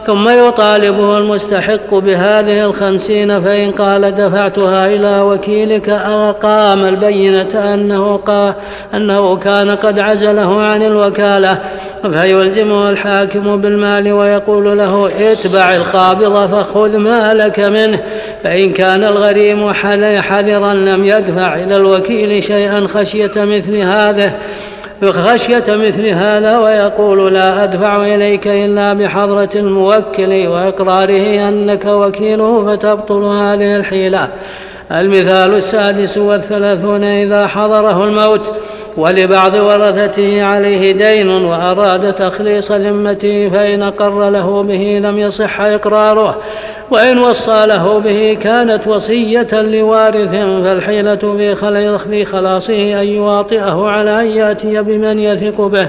ثم يطالبه المستحق بهذه الخمسين، فإن قال دفعتها إلى وكيلك أقام البينة أنه, أنه كان قد عزله عن الوكالة، فيلزمه الحاكم بالمال ويقول له اتبع القابض فخذ مالك منه. فإن كان الغريم حذرا لم يدفع إلى الوكيل شيئا خشية مثل هذا خشية مثل هذا ويقول لا أدفع إليك إلا بحضرة الموكل وإقراره أنك وكيله، فتبطل هذه الحيلة. المثال السادس والثلاثون إذا حضره الموت ولبعض ورثته عليه دين وأراد تخليص ذمته، فإن أقر له به لم يصح إقراره، وإن وصى له به كانت وصية لوارث، فالحيلة في خلاصه أن يواطئه على أن يأتي بمن يثق به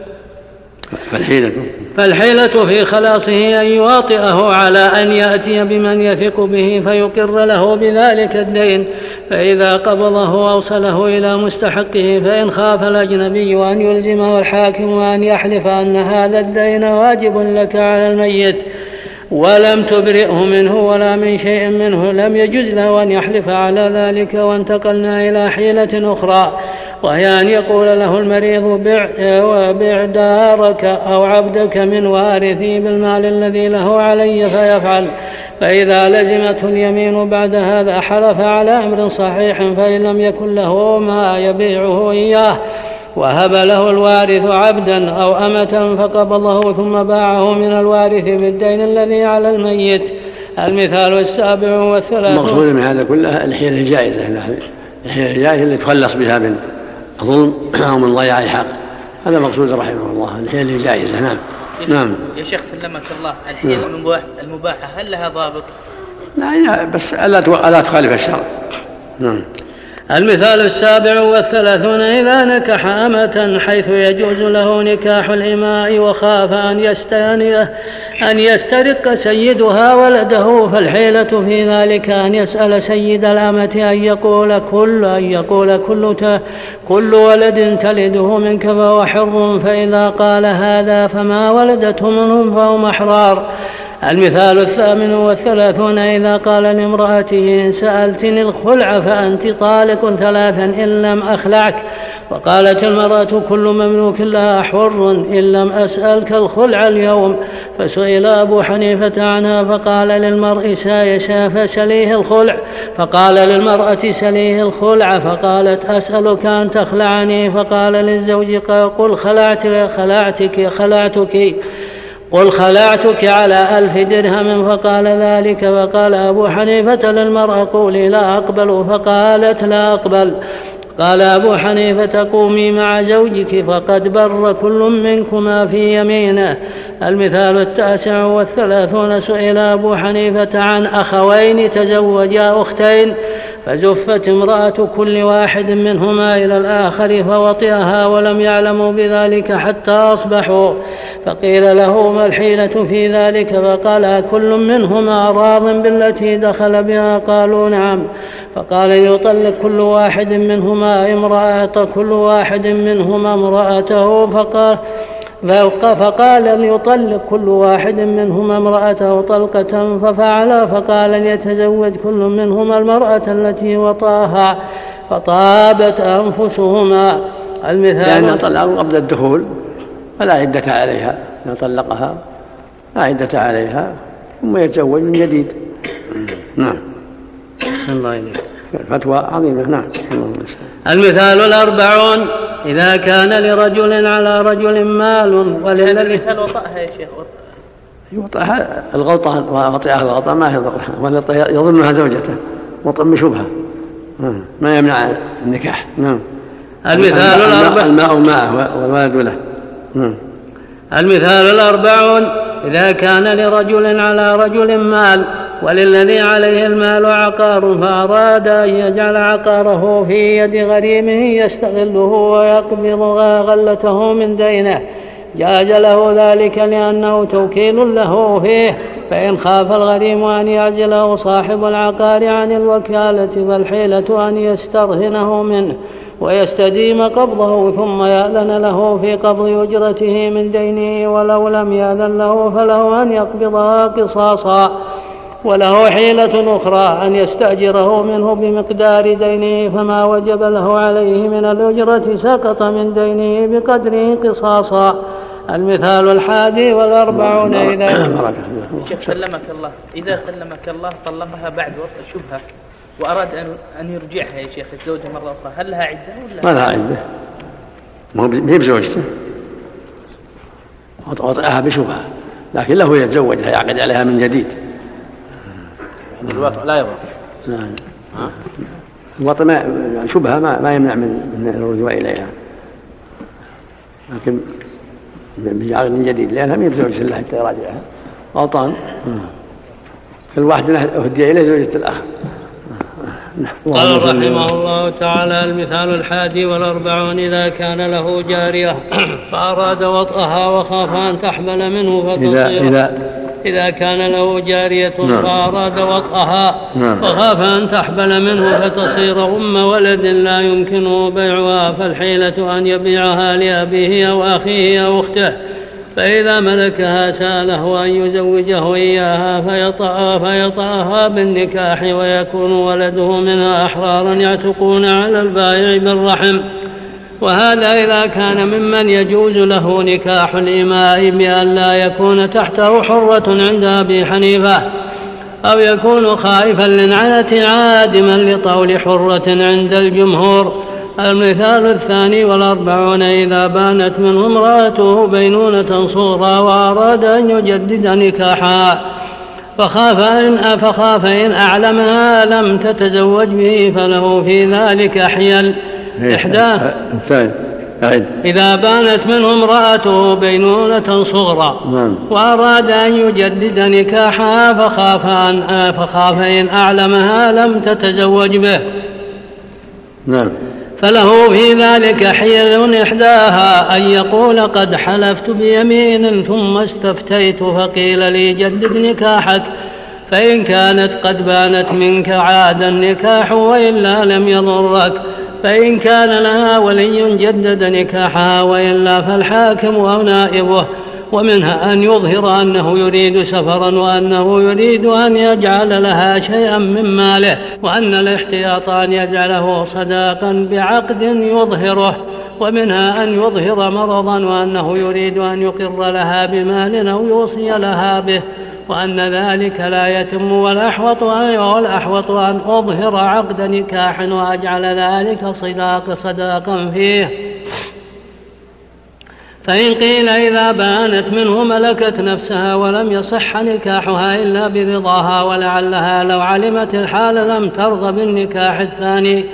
فالحيلة فالحيلة في خلاصه أن يواطئه على أن يأتي بمن يثق به فيقر له بذلك الدين، فإذا قبضه أوصله إلى مستحقه، فإن خاف الأجنبي أن يلزمه الحاكم وأن يحلف أن هذا الدين واجب لك على الميت ولم تبرئه منه ولا من شيء منه، لم يجوز له أن يحلف على ذلك. وانتقلنا إلى حيلة أخرى، وهي أن يقول له المريض بع, بع دارك أو عبدك من وارثي بالمال الذي له علي فيفعل، فإذا لزمته اليمين بعد هذا حلف على أمر صحيح، فإن لم يكن له ما يبيعه إياه وهب له الوارث عبدا أو أمة فقبضه ثم باعه من الوارث بالدين الذي على الميت. المثال السابع والثلاثون. المقصود من هذا كله الحيلة الجائزة، الحيلة الجائزة التي تخلص بها من ظلم أو من ضياع حق، هذا مقصود رحمه الله، الحيلة الجائزة. نعم نعم يا شيخ سلمك الله، الحيلة المباح المباحة هل لها ضابط؟ لا بس ألا تخالف الشرع. نعم. المثال السابع والثلاثون إذا نكح أمة حيث يجوز له نكاح الإماء وخاف أن يستانيه أن يسترق سيدها ولده، فالحيلة في ذلك أن يسأل سيد الأمة أن يقول كل أن يقول كل, كل ولد تلده منك فهو حر، فإذا قال هذا فما ولدته منهم فهم أحرار. المثال الثامن والثلاثون إذا قال لامرأته إن سألتني الخلع فأنت طالق ثلاثا إن لم أخلعك، وقالت المرأة كل مملوك لها حر إن لم أسألك الخلع اليوم، فسئل أبو حنيفة عنها فقال للمرء سايسا فسليه الخلع، فقال للمرأة سليه الخلع، فقالت أسألك أن تخلعني، فقال للزوج قل خلعتك خلعتك خلعتك قل خلعتك على ألف درهم، فقال ذلك، فقال أبو حنيفة للمرأة قولي لا أقبل، فقالت لا أقبل. قال أبو حنيفة قومي مع زوجك فقد بر كل منكما في يمينه. المثال التاسع والثلاثون سئل أبو حنيفة عن أخوين تزوجا أختين، فزفت امرأة كل واحد منهما إلى الآخر فوطئها ولم يعلموا بذلك حتى أصبحوا، فقيل له ما الحيلة في ذلك؟ فقال كل منهما راض بالتي دخل بها؟ قالوا نعم. فقال يطلق كل واحد منهما امرأة كل واحد منهما امرأته، فقال فقال يطلق كل واحد منهما امرأته طلقة، ففعل، فقال يتزوج كل منهما المرأة التي وطاها فطابت أنفسهما. المثال لأن طلقوا قبل الدخول فلا عدة عليها، إذا طلقها لا عدة عليها ثم يتزوج من جديد. نعم. الله إليك. فتوى عظيمة. نعم. المثال الأربعون إذا كان لرجل على رجل مال وللذي هل وطأها يا شيخ؟ يوطأها الغلطة وطئها الغلطة ما هي ضرها، يظنها زوجته وطم بشبهة ما يمنع النكاح. نعم. المثال الأربعون الماء معه والولد له. نعم. المثال الأربعون إذا كان لرجل على رجل مال وللذي عليه المال عقار، فأراد أن يجعل عقاره في يد غريمه يستغله ويقبض غلته من دينه، جاز له ذلك لأنه توكيل له فيه، فإن خاف الغريم أن يعزله صاحب العقار عن الوكالة فالحيلة أن يسترهنه منه، ويستديم قبضه ثم يأذن له في قبض أجرته من دينه، ولو لم يأذن له فله أن يقبضها قصاصا. وله حيلة أخرى أن يستأجره منه بمقدار دينه، فما وجب له عليه من الأجرة سقط من دينه بقدره قصاصا. المثال الحادي والأربعون إذا شيخ سلمك الله إذا سلمك الله طلقها بعد وقت شبهة وأراد أن يرجعها يا شيخ الزوجة مرة أخرى، هل لها عدة ولا ما لها عدة؟ ما هي بزوجته، وطئها بشبهة، لكن له يتزوجها يعقد عليها من جديد. الوطء لا يضر. نعم. الوطء ما يعني شبهة ما, ما يمنع من من الرجوع إليها، لكن بعقد من جديد لأنها ما يتزوج إلا حتى يراجعها. غلطان. كل واحد أهدي إليه زوجة الأخ. قال رحمه الله تعالى: المثال الحادي والأربعون إذا كان له جارية فأراد وطئها وخاف أن تحمل منه فتصير إذا, إذا كان له جارية فأراد وطئها وخاف أن تحمل منه فتصير أم ولد لا يمكنه بيعها، فالحيلة أن يبيعها لأبيه أو أخيه أو أخته، فإذا ملكها سأله أن يزوجه إياها فيطأها, فيطأها بالنكاح، ويكون ولده منها أحرارا يعتقون على البائع بالرحم. وهذا إذا كان ممن يجوز له نكاح الإماء بأن لا يكون تحته حرة عند أبي حنيفة، أو يكون خائفا للعنة عادما لطول حرة عند الجمهور. المثال الثاني والأربعون إذا بانت منه امرأته بينونة صغرى وأراد أن يجدد نكاحها فخاف إن, فخاف إن أعلمها لم تتزوج به، فله في ذلك حيل. إحداه إذا بانت منه امرأته بينونة صغرى وأراد أن يجدد نكاحها فخاف, أن فخاف إن أعلمها لم تتزوج به، نعم، فله في ذلك حيل. إحداها أن يقول: قد حلفت بيمين ثم استفتيت فقيل لي جدد نكاحك، فإن كانت قد بانت منك عاد النكاح وإلا لم يضرك، فإن كان لها ولي جدد نكاحها، وإلا فالحاكم أو نائبه. ومنها أن يظهر أنه يريد سفرا وأنه يريد أن يجعل لها شيئا من ماله، وأن الاحتياط أن يجعله صداقا بعقد يظهره. ومنها أن يظهر مرضا وأنه يريد أن يقر لها بمال أو يوصي لها به، وأن ذلك لا يتم. والأحوط والأحوط أن أظهر عقد نكاح وأجعل ذلك صداق صداقا فيه. فإن قيل إذا بانت منه ملكت نفسها ولم يصح نكاحها إلا برضاها، ولعلها لو علمت الحال لم ترضى بالنكاح الثاني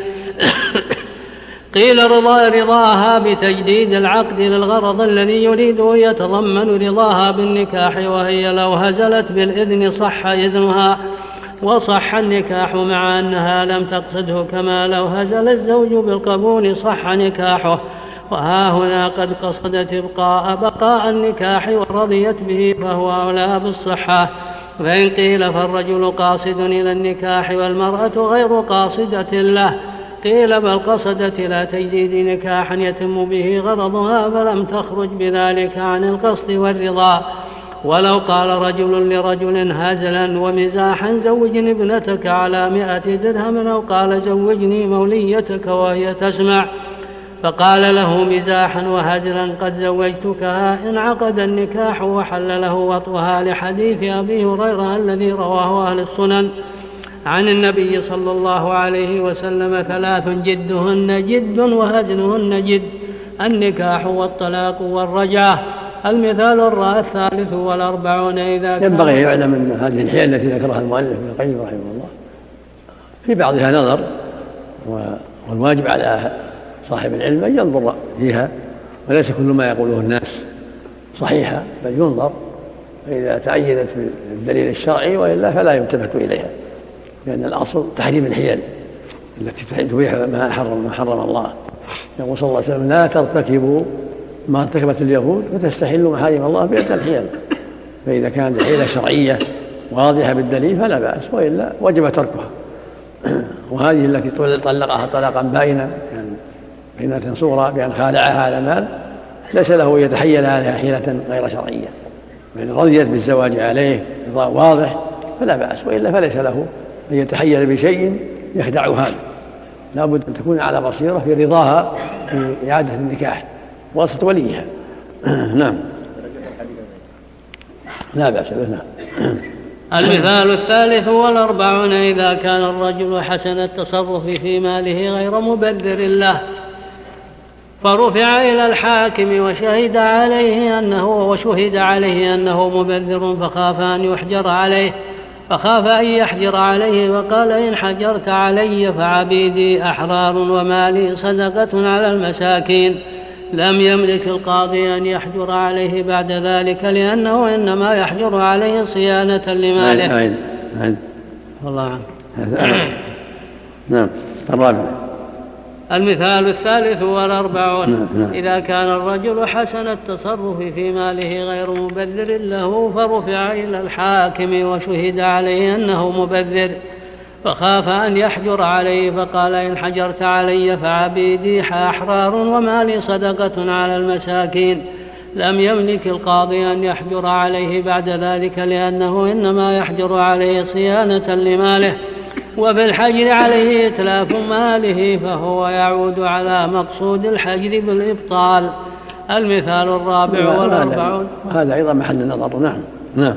قيل رضا رضاها بتجديد العقد للغرض الذي يريده يتضمن رضاها بالنكاح، وهي لو هزلت بالإذن صح إذنها وصح النكاح، مع أنها لم تقصده، كما لو هزل الزوج بالقبول صح نكاحه. وها هنا قد قصدت إبقاء بقاء النكاح ورضيت به فهو أولى بالصحة. فإن قيل فالرجل قاصد إلى النكاح والمرأة غير قاصدة له، قيل بل قصدت إلى تجديد نكاح يتم به غرضها فلم تخرج بذلك عن القصد والرضا. ولو قال رجل لرجل هزلا ومزاحا: زوجني ابنتك على مائة درهم، أو قال: زوجني موليتك وهي تسمع، فقال له مزاحا وهزلا: قد زوجتكها، انعقد النكاح وحل له وطئها، لحديث أبي هريرة الذي رواه أهل السنن عن النبي صلى الله عليه وسلم: ثلاث جدهن جد وهزلهن جد: النكاح والطلاق والرجعة. المثال الثالث والأربعون إذا كان ينبغي يعلم أن هذه الحيل التي ذكرها المؤلف ابن القيم رحمه الله في بعضها نظر، والواجب على صاحب العلم أن ينظر فيها، وليس كل ما يقوله الناس صحيحة، بل ينظر، فإذا تعينت بالدليل الشرعي وإلا فلا يلتفت إليها، لأن الأصل تحريم الحيل التي تبيح ما حرم ما حرم الله. يقول صلى الله عليه وسلم: لا ترتكبوا ما ارتكبت اليهود فتستحلوا محارم الله بيد الحيل. فإذا كانت الحيلة شرعية واضحة بالدليل فلا بأس، وإلا وجب تركها. وهذه التي طلقها طلاقا بائنا يعني حيلة صغرى بأن خالعها على مال ليس له أن يتحيل عليها حيلة غير شرعية، فإن رضيت بالزواج عليه رضا واضح فلا بأس، وإلا فليس له أن يتحيل بشيء يخدع هذا، لا بد أن تكون على بصيرة في رضاها في إعادة النكاح واسطة وليها. نعم لا بأس به. نعم. المثال الثالث والأربعون إذا كان الرجل حسن التصرف في ماله غير مبذر له فرفع إلى الحاكم وشهد عليه أنه وشهد عليه أنه مبذر فخاف أن يحجر عليه فخاف أن يحجر عليه وقال إن حجرت علي فعبيدي أحرار ومالي صدقة على المساكين، لم يملك القاضي أن يحجر عليه بعد ذلك لأنه إنما يحجر عليه صيانة لماله. عين عين الله عنه. نعم. الرابع. المثال الثالث والأربعون نعم. نعم. إذا كان الرجل حسن التصرف في ماله غير مبذر له فرفع إلى الحاكم وشهد عليه أنه مبذر فخاف أن يحجر عليه فقال إن حجرت علي فعبيدي أحرار ومالي صدقة على المساكين، لم يملك القاضي أن يحجر عليه بعد ذلك لأنه إنما يحجر عليه صيانة لماله، وبالحجر عليه إتلاف ماله فهو يعود على مقصود الحجر بالإبطال. المثال الرابع والأربعون هذا أيضا محل النظر. نعم. نعم.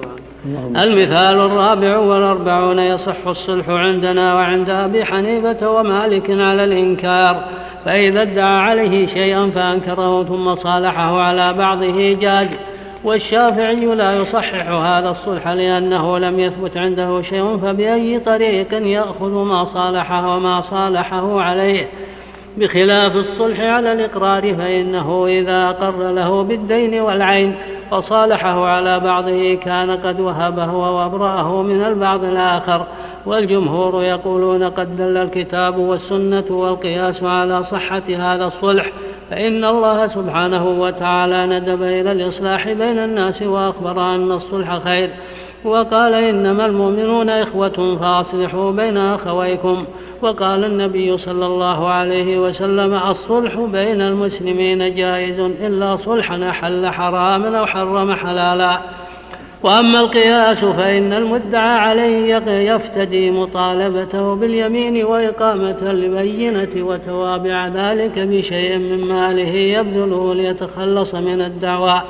المثال الرابع والأربعون يصح الصلح عندنا وعند أبي حنيفة ومالك على الإنكار، فإذا ادعى عليه شيئا فأنكره ثم صالحه على بعضه جاز، والشافعي لا يصحح هذا الصلح لأنه لم يثبت عنده شيء، فبأي طريق يأخذ ما صالحه وما صالحه عليه، بخلاف الصلح على الإقرار فإنه إذا أقر له بالدين والعين وصالحه على بعضه كان قد وهبه وأبرأه من البعض الآخر. والجمهور يقولون قد دل الكتاب والسنة والقياس على صحة هذا الصلح، فإن الله سبحانه وتعالى ندب إلى الإصلاح بين الناس وأخبر أن الصلح خير، وقال إنما المؤمنون إخوة فأصلحوا بين أخويكم، وقال النبي صلى الله عليه وسلم الصلح بين المسلمين جائز إلا صلحا أحل حراما أو حرم حلالا. وأما القياس فإن المدعى عليه يفتدي مطالبته باليمين وإقامة البينة وتوابع ذلك بشيء من ماله يبذله ليتخلص من الدعوى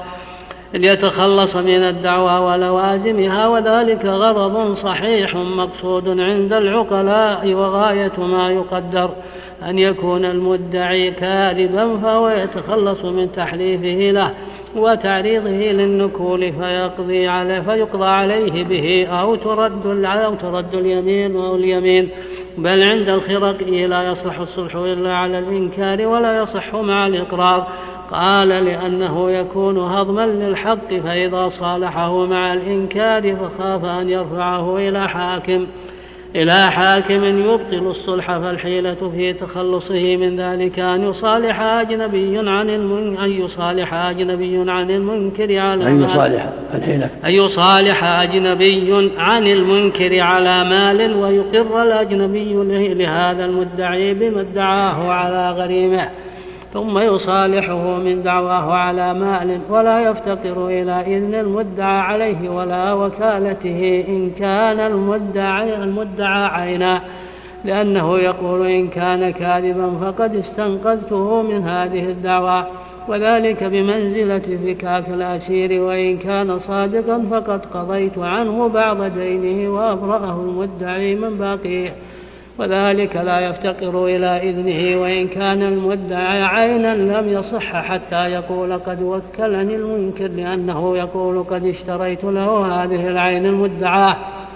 ليتخلص من الدعوى ولوازمها، وذلك غرض صحيح مقصود عند العقلاء، وغاية ما يقدر أن يكون المدعي كاذبا فهو يتخلص من تحليفه له وتعريضه للنكول فيقضي عليه فيقضى عليه به أو ترد أو ترد اليمين أو اليمين. بل عند الخرقي لا يصلح الصلح إلا على الإنكار ولا يصح مع الإقرار، قال لأنه يكون هضما للحق، فإذا صالحه مع الإنكار فخاف أن يرفعه إلى حاكم إلى حاكم يبطل الصلح، فالحيلة في تخلصه من ذلك أن يصالح أجنبي عن المنكر أن يصالح أجنبي عن المنكر على أن يصالح الحيلة أن يصالح أجنبي عن المنكر على مال ويقر الأجنبي لهذا المدعي بما ادعاه على غريمه، ثم يصالحه من دعواه على مال، ولا يفتقر إلى إذن المدعى عليه ولا وكالته إن كان المدعى, المدعى عينا، لأنه يقول إن كان كاذبا فقد استنقذته من هذه الدعوى، وذلك بمنزلة فكاك الأسير، وإن كان صادقا فقد قضيت عنه بعض دينه وأبرأه المدعي من باقيه، وذلك لا يفتقر إلى إذنه، وإن كان المدعى عينا لم يصح حتى يقول قد وكلني المنكر، لأنه يقول قد اشتريت له هذه العين المدعاة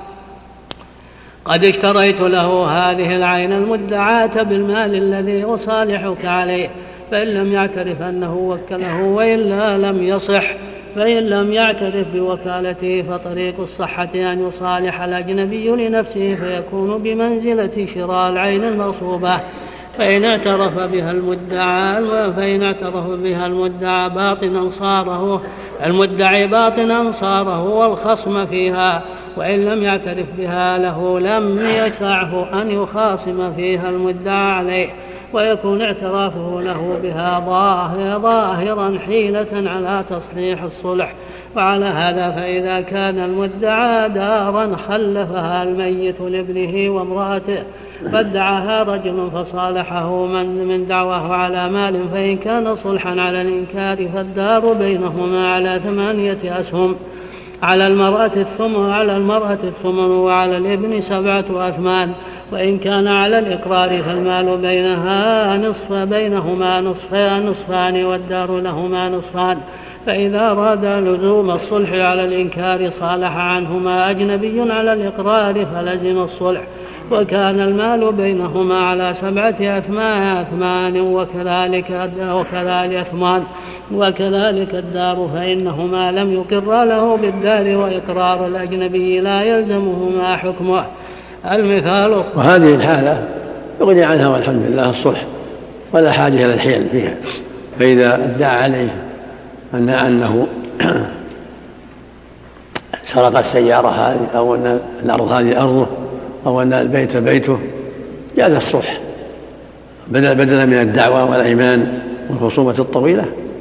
قد اشتريت له هذه العين المدعاة بالمال الذي أصالحك عليه، فإن لم يعترف أنه وكله وإلا لم يصح، فإن لم يعترف بوكالته فطريق الصحة أن يصالح الأجنبي لنفسه فيكون بمنزلة شراء العين المغصوبة، فإن اعترف بها المدعى فإن اعترف بها المدعى باطنا صاره المدعي باطنا صاره والخصم فيها، وإن لم يعترف بها له لم يشرعه أن يخاصم فيها المدعى عليه، ويكون اعترافه له بها ظاهرا حيلة على تصحيح الصلح. وعلى هذا فإذا كان المدعى دارا خلفها الميت لابنه وامرأته فادعاها رجل فصالحه من من دعواه على مال، فإن كان صلحا على الإنكار فالدار بينهما على ثمانية أسهم، على المرأة الثمن على المرأة الثمن وعلى الابن سبعة أثمان. وإن كان على الإقرار فالمال بينها نصف بينهما نصفان نصفان والدار لهما نصفان. فإذا أراد لزوم الصلح على الإنكار صالح عنهما أجنبي على الإقرار فلزم الصلح، وكان المال بينهما على سبعة أثمان وكذلك وكذلك أثمان وكذلك الدار، فإنهما لم يقر له بالدار، وإقرار الأجنبي لا يلزمهما حكمه. المثال. وهذه الحالة يغني عنها والحمد لله الصلح ولا حاجة إلى الحيل فيها. فإذا ادعى عليه أن أنه سرق السيارة هذه أو أن الأرض هذه أرضه أو أن البيت بيته جاز الصلح بدلا بدل من الدعوة والأيمان والخصومة الطويلة.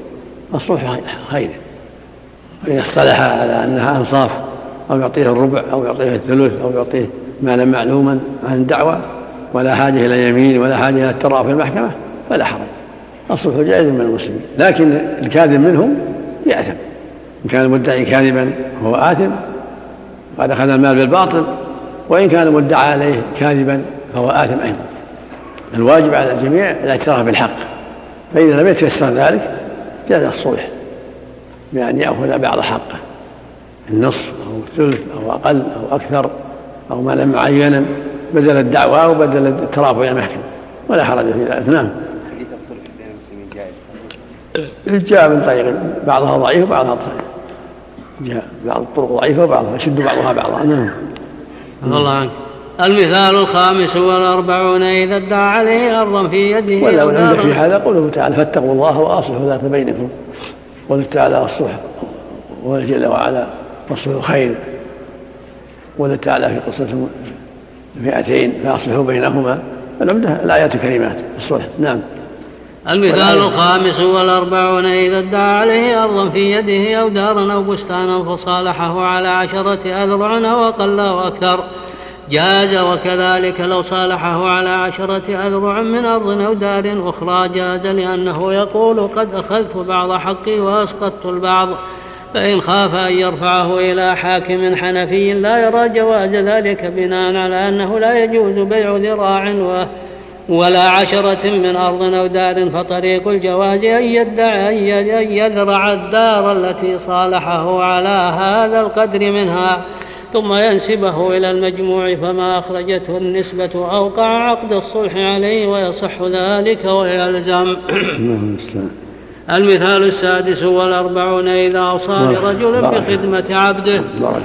الصلح خير. فإذا اصطلح على أنها أنصاف أو يعطيه الربع أو يعطيه الثلث أو يعطيه مالا معلوما عن الدعوة ولا حاجة إلى يمين ولا حاجة إلى التراء في المحكمة فلا حرج. الصلح جائز من المسلمين، لكن الكاذب منهم يأثم. إن كان المدعي كاذبا فهو آثم وقد أخذ المال بالباطل، وإن كان المدعى عليه كاذبا فهو آثم أيضا. الواجب على الجميع الاعتراف بالحق، فإذا لم يتيسر ذلك جاز الصلح بأن يأخذ بعض حقه النصف أو الثلث أو أقل أو أكثر أو مالا معينا بدل الدعوة وبدل الترافع إلى المحكمة ولا حرج في ذلك. نعم. حديث الصلح بين المسلمين جائز؟ جاء من طريق بعضها ضعيف وبعضها صحيح، جاء بعض الطرق ضعيفة وبعضها يشد بعضها بعضها. نعم. الله عنك. المثال الخامس والأربعون إذا ادعى عليه أرضا في يده ولو عند في هذا قوله تعالى فاتقوا الله وأصلحوا ذات بينكم. قوله تعالى الصلح وجل وعلا والصلح خير. قوله تعالى في قصة فئتين فأصلحوا بينهما. العمدة الآيات الكريمات الصلح. نعم. المثال الخامس والأربعون إذا ادعى عليه أرضا في يده أو دارا أو بستانا فصالحه على عشرة أذرع أو أقل أو أكثر جاز، وكذلك لو صالحه على عشرة أذرع من أرض أو دار أخرى جاز، لأنه يقول قد أخذت بعض حقي وأسقطت البعض. فإن خاف أن يرفعه إلى حاكم حنفي لا يرى جواز ذلك بناء على أنه لا يجوز بيع ذراع ولا عشرة من أرض أو دار، فطريق الجواز أن يدعي أن يذرع الدار التي صالحه على هذا القدر منها ثم ينسبه إلى المجموع، فما أخرجته النسبة أوقع عقد الصلح عليه ويصح ذلك ويلزم. المثال السادس والأربعون إذا أوصى لرجل بخدمة عبده.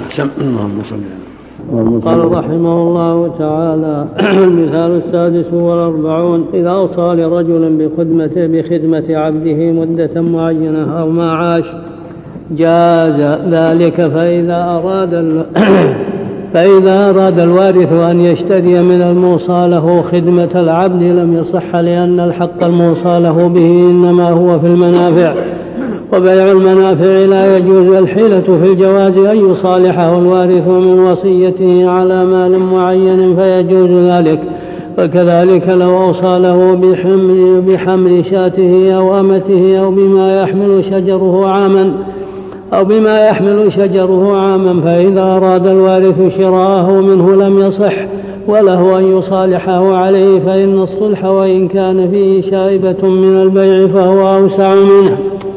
قال رحمه الله تعالى: المثال السادس والأربعون إذا أوصى لرجل بخدمة بخدمة عبده مدة معينة أو ما عاش جاز ذلك. فإذا أراد فإذا أراد الوارث أن يشتري من الموصى له خدمة العبد لم يصح، لأن الحق الموصى له به إنما هو في المنافع، وبيع المنافع لا يجوز. الحيلة في الجواز أن يصالحه الوارث من وصيته على مال معين فيجوز ذلك. وكذلك لو أوصى له بحمل, بحمل شاته أو أمته أو بما يحمل شجره عاما أو بما يحمل شجره عاما فإذا أراد الوارث شراءه منه لم يصح، وله أن يصالحه عليه، فإن الصلح وإن كان فيه شائبة من البيع فهو أوسع منه.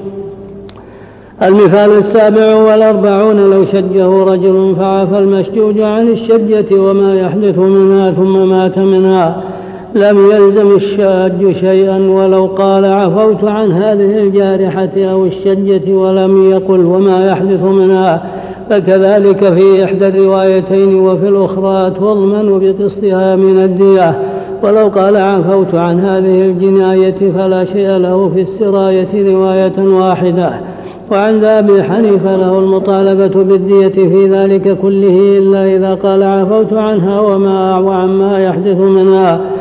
المثال السابع والأربعون لو شجه رجل فعفى المشجوج عن الشجة وما يحدث منها ثم مات منها لم يلزم الشاج شيئا، ولو قال عفوت عن هذه الجارحة أو الشجة ولم يقل وما يحدث منها، فكذلك في إحدى الروايتين، وفي الأخرى تضمن بقسطها من الدية. ولو قال عفوت عن هذه الجناية فلا شيء له في السراية رواية واحدة. وعند أبي حنيفة له المطالبة بالدية في ذلك كله إلا إذا قال عفوت عنها وما وعما يحدث منها،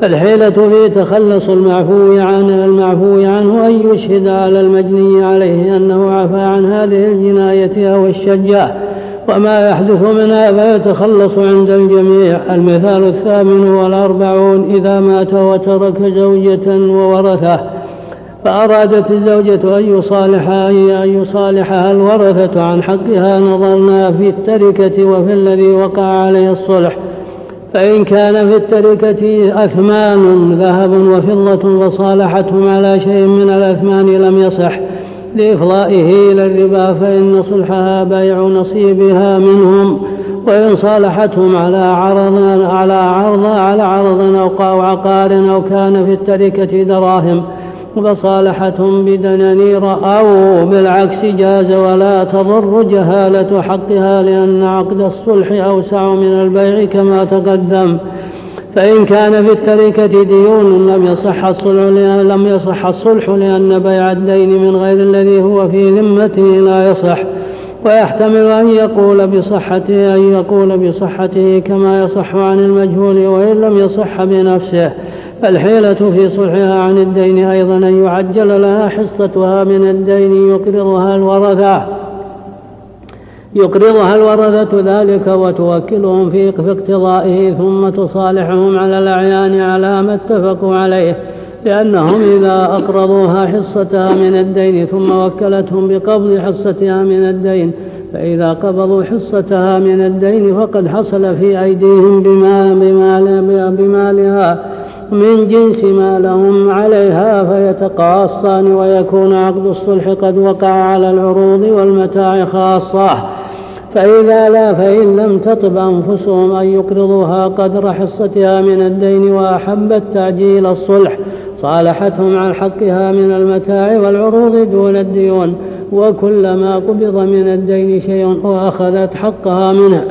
الحيلة في تخلص المعفو عنه المعفو عنه أن يشهد على المجني عليه أنه عفى عن هذه الجناية أو الشجاع وما يحدث منها فيتخلص عند الجميع. المثال الثامن والأربعون: إذا مات وترك زوجة وورثه فأرادت الزوجة أن يصالحها أن يصالحها الورثة عن حقها، نظرنا في التركة وفي الذي وقع عليه الصلح. فإن كان في التركة أثمان ذهب وفضة وصالحتهم على شيء من الأثمان لم يصح لإفضائه إلى الربا، فإن صلحها بيع نصيبها منهم. وإن صالحتهم على عرض على عرض على عرض أو عقار أو كان في التركة دراهم فصالحتهم بدنانير أو بالعكس جاز ولا تضر جهالة حقها، لأن عقد الصلح أوسع من البيع كما تقدم. فإن كان في التركة ديون لم يصح الصلح لم يصح الصلح لأن بيع الدين من غير الذي هو في ذمته لا يصح، ويحتمل أن يقول بصحته أن يقول بصحته كما يصح عن المجهول وإن لم يصح بنفسه. الحيلة في صلحها عن الدين أيضا أن يعجل لها حصتها من الدين يقرضها الورثة يقرضها الورثة ذلك وتوكلهم في اقتضائه، ثم تصالحهم على الأعيان على ما اتفقوا عليه، لأنهم إذا أقرضوها حصتها من الدين ثم وكلتهم بقبض حصتها من الدين، فإذا قبضوا حصتها من الدين فقد حصل في أيديهم بمال بمال بمالها من جنس ما لهم عليها فيتقاصان، ويكون عقد الصلح قد وقع على العروض والمتاع خاصة. فإذا لا فإن لم تطب أنفسهم أن يقرضوها قدر حصتها من الدين وأحبت تعجيل الصلح صالحتهم عن حقها من المتاع والعروض دون الديون، وكلما قبض من الدين شيء وأخذت حقها منه.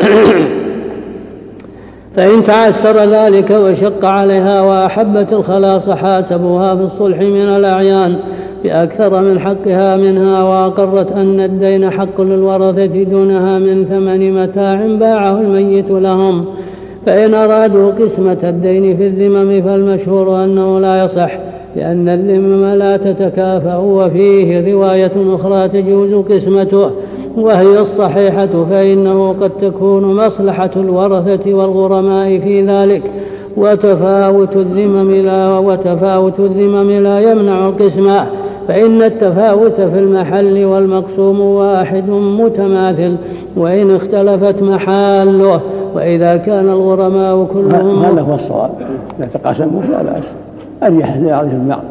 فإن تعسر ذلك وشق عليها وأحبت الخلاص حاسبوها في الصلح من الأعيان بأكثر من حقها منها، وأقرت أن الدين حق للورثة دونها من ثمن متاع باعه الميت لهم. فإن أرادوا قسمة الدين في الذمم فالمشهور أنه لا يصح، لأن الذمم لا تتكافأ، وفيه رواية أخرى تجوز قسمته وهي الصحيحة، فإنه قد تكون مصلحة الورثة والغرماء في ذلك، وتفاوت الذمم لا وتفاوت الذمم لا يمنع القسمة، فإن التفاوت في المحل والمقسوم واحد متماثل وإن اختلفت محاله. وإذا كان الغرماء كلهم هذا هو الصواب، لا تقاسموا لا بأس، أريح ليعرف البعض.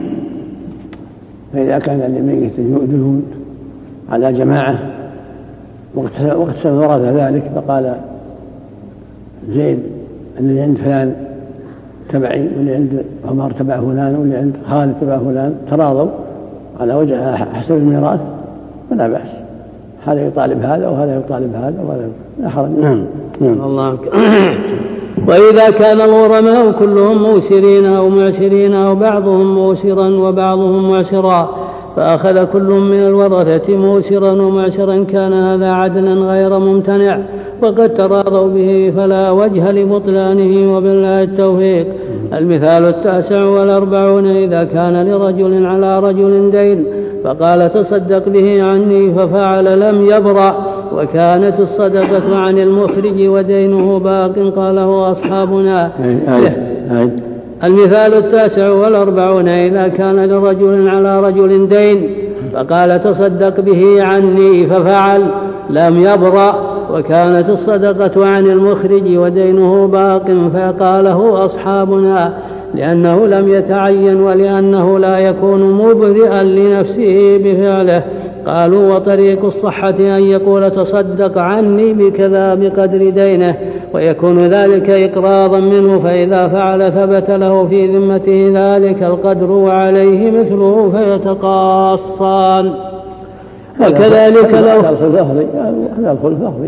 فإذا كان للميت ديون على جماعة واقتسم ورث ذلك، فقال زيد الذي عند فلان تبعي واللي عند عمر تبع فلان واللي عند خالد تبع فلان، تراضوا على وجه حسب الميراث فلا بأس، هذا يطالب هذا وهذا يطالب هذا وهذا لا حرج. نعم الله. وإذا كان الغرماء كلهم موسرين أو معسرين أو بعضهم موسرا وبعضهم معسرا، فأخذ كل من الورثة موسرا ومعسرا، كان هذا عدلا غير ممتنع وقد تراضوا به فلا وجه لبطلانه، وبالله التوفيق. المثال التاسع والأربعون: إذا كان لرجل على رجل دين فقال تصدق به عني ففعل لم يبرأ، وكانت الصدقة عن المخرج ودينه باق، قاله أصحابنا. المثال التاسع والأربعون: إذا كان لرجل على رجل دين فقال تصدق به عني ففعل لم يبرأ، وكانت الصدقة عن المخرج ودينه باق، فقاله أصحابنا لأنه لم يتعين ولأنه لا يكون مبرئا لنفسه بفعله. قالوا وطريق الصحة أن يقول تصدق عني بكذا بقدر دينه، ويكون ذلك إقراضا منه، فإذا فعل ثبت له في ذمته ذلك القدر وعليه مثله فيتقاصان. وكذلك لو هذا الخلف لفظي،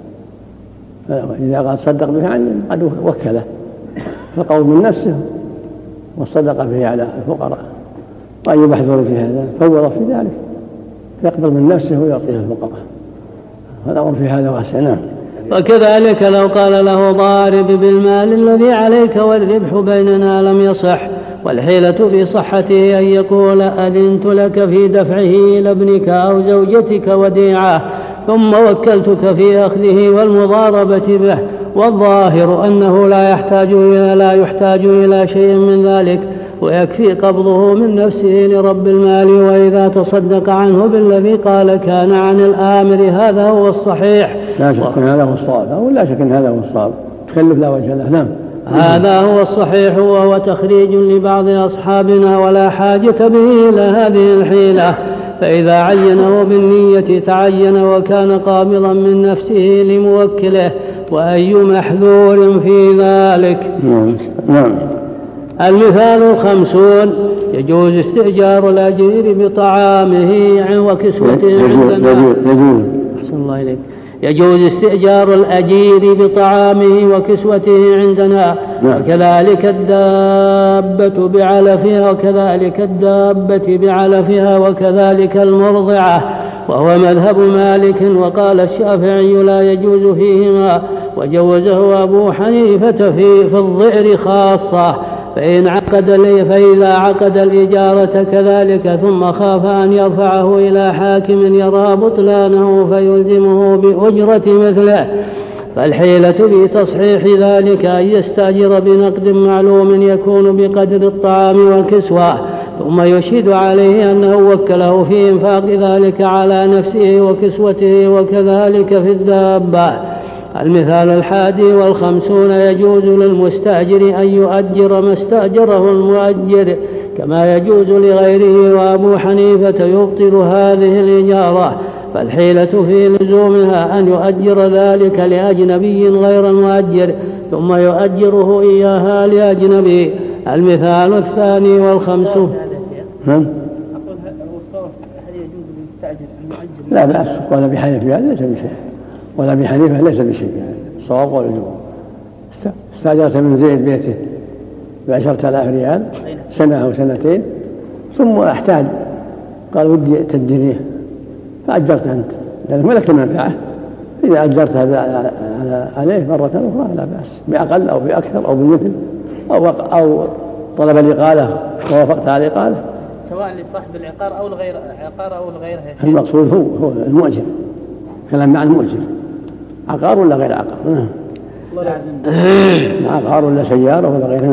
إذا قال صدق به عني قد وكله، فقول من نفسه والصدق به على الفقراء، وأن يبحثون في هذا فوض في ذلك، يقبل من نفسه ويعطيه الفقراء، والأمر في هذا واسع. نعم. وكذلك لو قال له ضارب بالمال الذي عليك والربح بيننا لم يصح. والحيلة في صحته أن يقول أذنت لك في دفعه إلى ابنك أو زوجتك وديعة ثم وكلتك في أخذه والمضاربة به، والظاهر أنه لا يحتاج إلى لا يحتاج إلى شيء من ذلك، ويكفي قبضه من نفسه لرب المال. وإذا تصدق عنه بالذي قال كان عن الآمر. هذا هو الصحيح. لا شك أن هذا هو الصواب، أو لا شك أن هذا هو الصواب، تخلف لا وجه له. نعم، هذا هو الصحيح، وهو تخريج لبعض أصحابنا ولا حاجة به إلى هذه الحيلة. فإذا عينه بالنية تعين وكان قابضا من نفسه لموكله، وأي محذور في ذلك. نعم. المثال الخمسون: يجوز استئجار الأجير بطعامه وكسوته عندنا. يجوز. أحسن الله إليك. يجوز استئجار الأجير بطعامه وكسوته عندنا، وكذلك الدابة بعلفها وكذلك الدابة بعلفها وكذلك المرضعة، وهو مذهب مالك. وقال الشافعي لا يجوز فيهما، وجوزه أبو حنيفة في, في الظئر خاصة. فإن عقد لي فإذا عقد الإجارة كذلك ثم خاف أن يرفعه إلى حاكم يرى بطلانه فيلزمه بأجرة مثله، فالحيلة في تصحيح ذلك أن يستأجر بنقد معلوم يكون بقدر الطعام والكسوة، ثم يشهد عليه أنه وكله في إنفاق ذلك على نفسه وكسوته، وكذلك في الدابة. المثال الحادي والخمسون: يجوز للمستأجر أن يؤجر ما استأجره المؤجر كما يجوز لغيره، وأبو حنيفة يبطل هذه الإجارة. فالحيلة في لزومها أن يؤجر ذلك لأجنبي غير المؤجر ثم يؤجره إياها لأجنبي. المثال الثاني والخمسون. لا بأس، ولا بحنيفة ليس بشيء، ولا بحنيفة ليس بشيء، الصواب والجمهور. استأجرت من زيد بيته بعشرة آلاف ريال سنة أو سنتين، ثم احتاج قال ودي تأجريه فأجرت أنت لأنك ملكت المنفعة. إذا أجرتها عليه مرة أخرى لا بأس، بأقل أو بأكثر أو بالمثل، أو, أو طلب الإقالة ووافقت على الإقالة، سواء لصاحب العقار أو الغير عقار أو الغير. المقصود هو هو المؤجر، كلام مع المؤجر، عقار ولا غير عقار، عقار ولا سيارة ولا غيرها،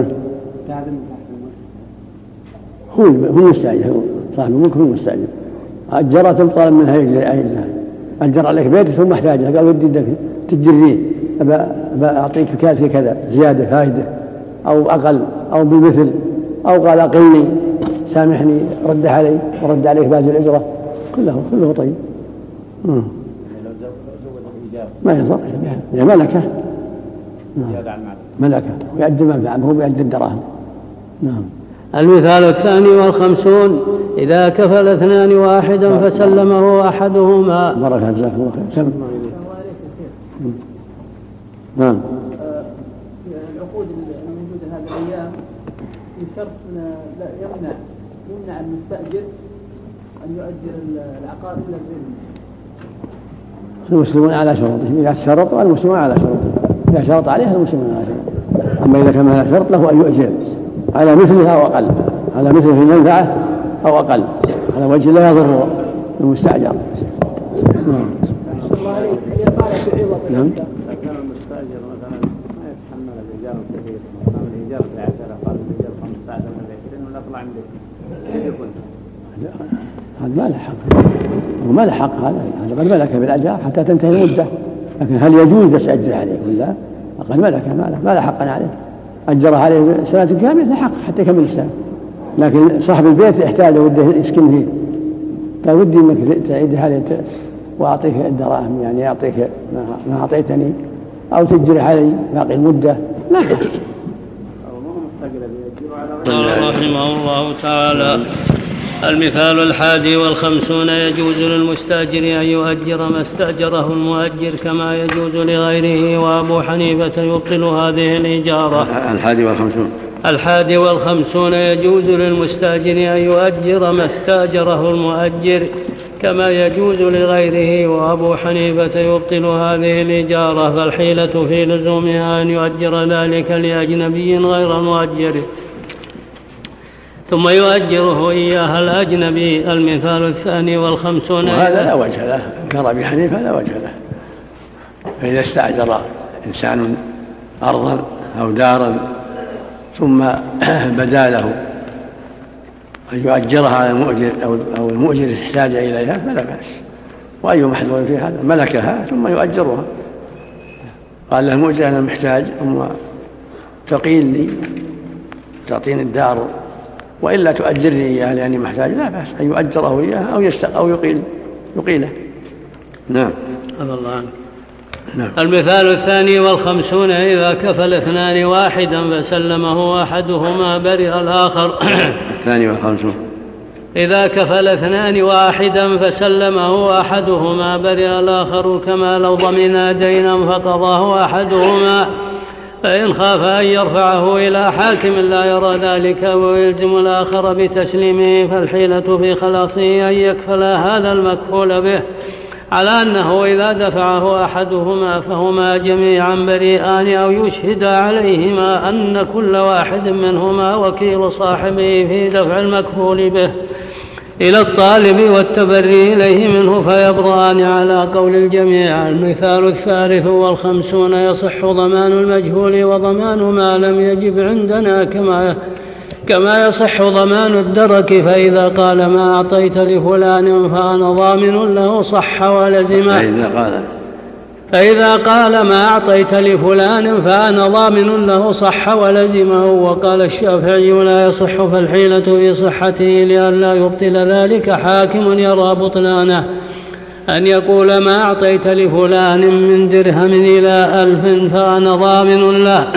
هو هو المستأجر، صاحب الملك هو المستأجر. أجرت طالب منها يجزي، أجر عليك بيت ثم احتاجها قال ودي تجريه أعطيك في كذا زيادة فائدة أو أقل أو بالمثل، أو قال أقلني سامحني رد علي ورد عليك باز الأجرة، كله كله طيب. مم. ما يضر يا ملكة، ملكة يؤدي منفعة هو بيؤدي الدراهم. نعم. المثال الثاني والخمسون: إذا كفل اثنان واحدا فسلمه أحدهما. بركة جزاك الله خير. سلم. نعم. العقود الموجودة هذه الأيام بشرط يمنع يمنع المستأجر أن يؤجر العقار إلا بإذنه. المسلمون على شروطهم، إذا شرطوا المسلمون على شروطهم، إذا شرط عليها المسلمون على شروطهم. أما إذا كان على شرط له أن يؤجر على مثلها أو أقل، على مثل في المنفعة أو أقل، على وجه لا يضر المستأجر. نعم. نعم. كان المستأجر مثلا ما يتحمل الإيجار الكثير، قام الإيجار بعشرة قال الإيجار خمسة عشر من عشرين ولا طلع عنده كيف يكون؟ هذا ما له حق، وما له حق، هذا هذا قد ملك بالأجار حتى تنتهي المدة، لكن هل يجوز بس أجر عليه ولا؟ قد ملك ما له حق عليه، أجره عليه سنة كاملة له حق حتى يكمل السنة، لكن صاحب البيت يحتاج وده يسكن فيه قال ودي انك تعيد عليه واعطيك الدراهم، يعني يعطيك ما اعطيتني او تجري علي باقي المده لا بأس. رحمه الله تعالى. المثال الحادي والخمسون: يجوز للمستأجر أن يؤجر ما استأجره المؤجر كما يجوز لغيره، وأبو حنيفة يبطل هذه الإجارة. الحادي والخمسون الحادي والخمسون: يجوز للمستأجر أن يؤجر ما استأجره المؤجر كما يجوز لغيره. وأبو حنيفة يبطل هذه الإجارة، فالحيلة في لزومها أن يؤجر ذلك لأجنبي غير مؤجر ثم يؤجره إياها الأجنبي. المثال الثاني والخمسون. وهذا لا وجه له، كان أبي حنيفة لا وجه له. فإذا استأجر إنسان أرضا أو دارا ثم بدا له أن يؤجرها على المؤجر أو المؤجر احتاج إليها فلا بأس. وأي محذور في هذا؟ ملكها ثم يؤجرها، قال له المؤجر أنا محتاج ثم تقيل لي تعطيني الدار وإلا تؤجرني إياها لأني محتاج، لا بأس أن يؤجره إياها أو يستق أو يقيل يقيله. نعم. الله. نعم. المثال الثاني والخمسون. إذا كفل اثنان واحدا فسلمه أحدهما برئ الآخر. الثاني والخمسون. إذا كفل اثنان واحدا فسلمه أحدهما برئ الآخر، كما لو ضمنا دينا فقضاه أحدهما، فإن خاف أن يرفعه إلى حاكم لا يرى ذلك ويلزم الآخر بتسليمه، فالحيلة في خلاصه أن يكفل هذا المكفول به على أنه إذا دفعه أحدهما فهما جميعا بريئان، أو يشهد عليهما أن كل واحد منهما وكيل صاحبه في دفع المكفول به إلى الطالب والتبري إليه منه، فيبرأان على قول الجميع. المثال الثالث والخمسون. يصح ضمان المجهول وضمان ما لم يجب عندنا كما كما يصح ضمان الدرك، فإذا قال ما أعطيت لفلان فأنا ضامن له صح ولزمه. فإذا قال ما أعطيت لفلان فأنا ضامن له صح ولزمه. وقال الشافعي لا يصح، فالحيلة في صحته لئلا يبطل ذلك حاكم يرى بطلانه، أن يقول ما أعطيت لفلان من درهم إلى ألف فأنا ضامن له.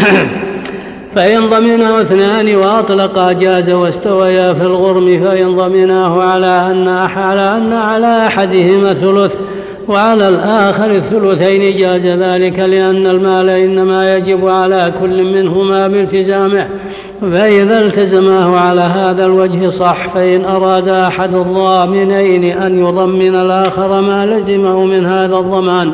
فإن ضمنه اثنان وأطلقا جاز واستويا في الغرم، فإن ضمناه على أن على أن على أحدهما ثلث وعلى الآخر الثلثين جاز ذلك، لأن المال إنما يجب على كل منهما بالتزامه، فإذا التزماه على هذا الوجه صح. فإن أراد أحد الضامنين أن يضمن الآخر ما لزمه من هذا الضمان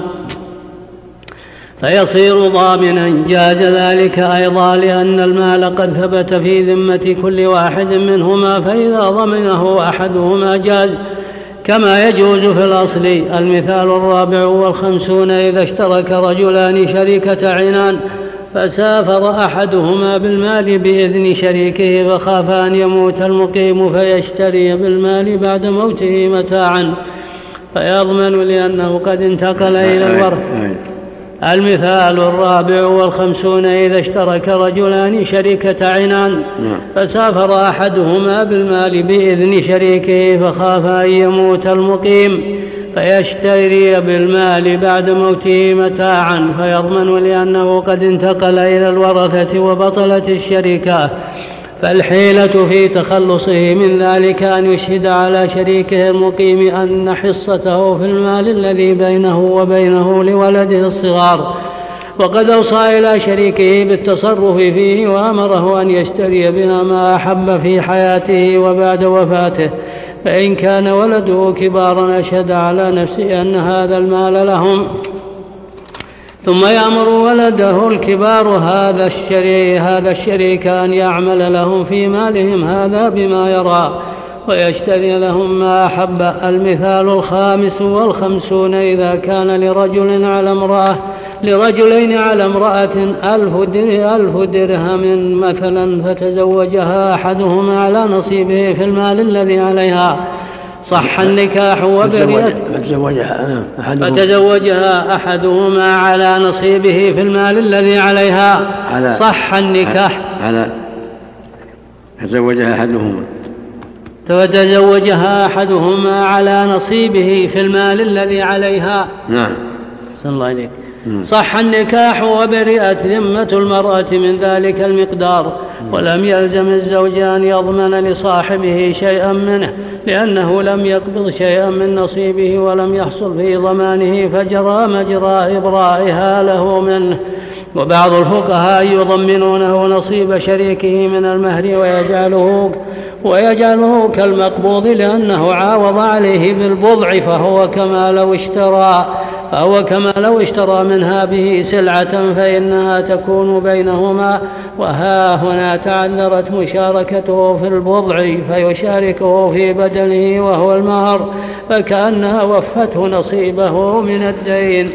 فيصير ضامنا جاز ذلك أيضا، لأن المال قد ثبت في ذمة كل واحد منهما، فإذا ضمنه أحدهما جاز كما يجوز في الأصل. المثال الرابع والخمسون. إذا اشترك رجلان شركة عنان فسافر أحدهما بالمال بإذن شريكه، فخاف أن يموت المقيم فيشتري بالمال بعد موته متاعا فيضمن لأنه قد انتقل إلى الورث. المثال الرابع والخمسون. إذا اشترك رجلان شركة عنان فسافر أحدهما بالمال بإذن شريكه، فخاف أن يموت المقيم فيشتري بالمال بعد موته متاعا فيضمن لأنه قد انتقل إلى الورثة وبطلت الشركة. فالحيلة في تخلصه من ذلك أن يشهد على شريكه المقيم أن حصته في المال الذي بينه وبينه لولده الصغار، وقد أوصى إلى شريكه بالتصرف فيه وأمره أن يشتري بها ما أحب في حياته وبعد وفاته، فإن كان ولده كبارا أشهد على نفسه أن هذا المال لهم، ثم يأمر ولده الكبار هذا الشريك, هذا الشريك أن يعمل لهم في مالهم هذا بما يرى ويشتري لهم ما أحب. المثال الخامس والخمسون. إذا كان لرجل على امرأة لرجلين على امرأة ألف درهم مثلا فتزوجها أحدهما على نصيبه في المال الذي عليها صح النكاح وبرئت فتزوجها أحدهما على نصيبه في المال الذي عليها صح النكاح على تزوجها أحدهما فتزوجها أحدهما على نصيبه في المال الذي عليها. نعم. صلى الله عليك. صح النكاح وبرئت ذمة المرأة من ذلك المقدار، ولم يلزم الزوج أن يضمن لصاحبه شيئا منه، لأنه لم يقبض شيئا من نصيبه ولم يحصل في ضمانه، فجرى مجرى إبرائها له منه. وبعض الفقهاء يضمنونه نصيب شريكه من المهر ويجعله ويجعله كالمقبوض لأنه عاوض عليه بالبضع فهو كما لو اشترى فهو كما لو اشترى منها به سلعة فإنها تكون بينهما. وها هنا تعذرت مشاركته في البضع فيشاركه في بدله وهو المهر فكأنها وفته نصيبه من الدين.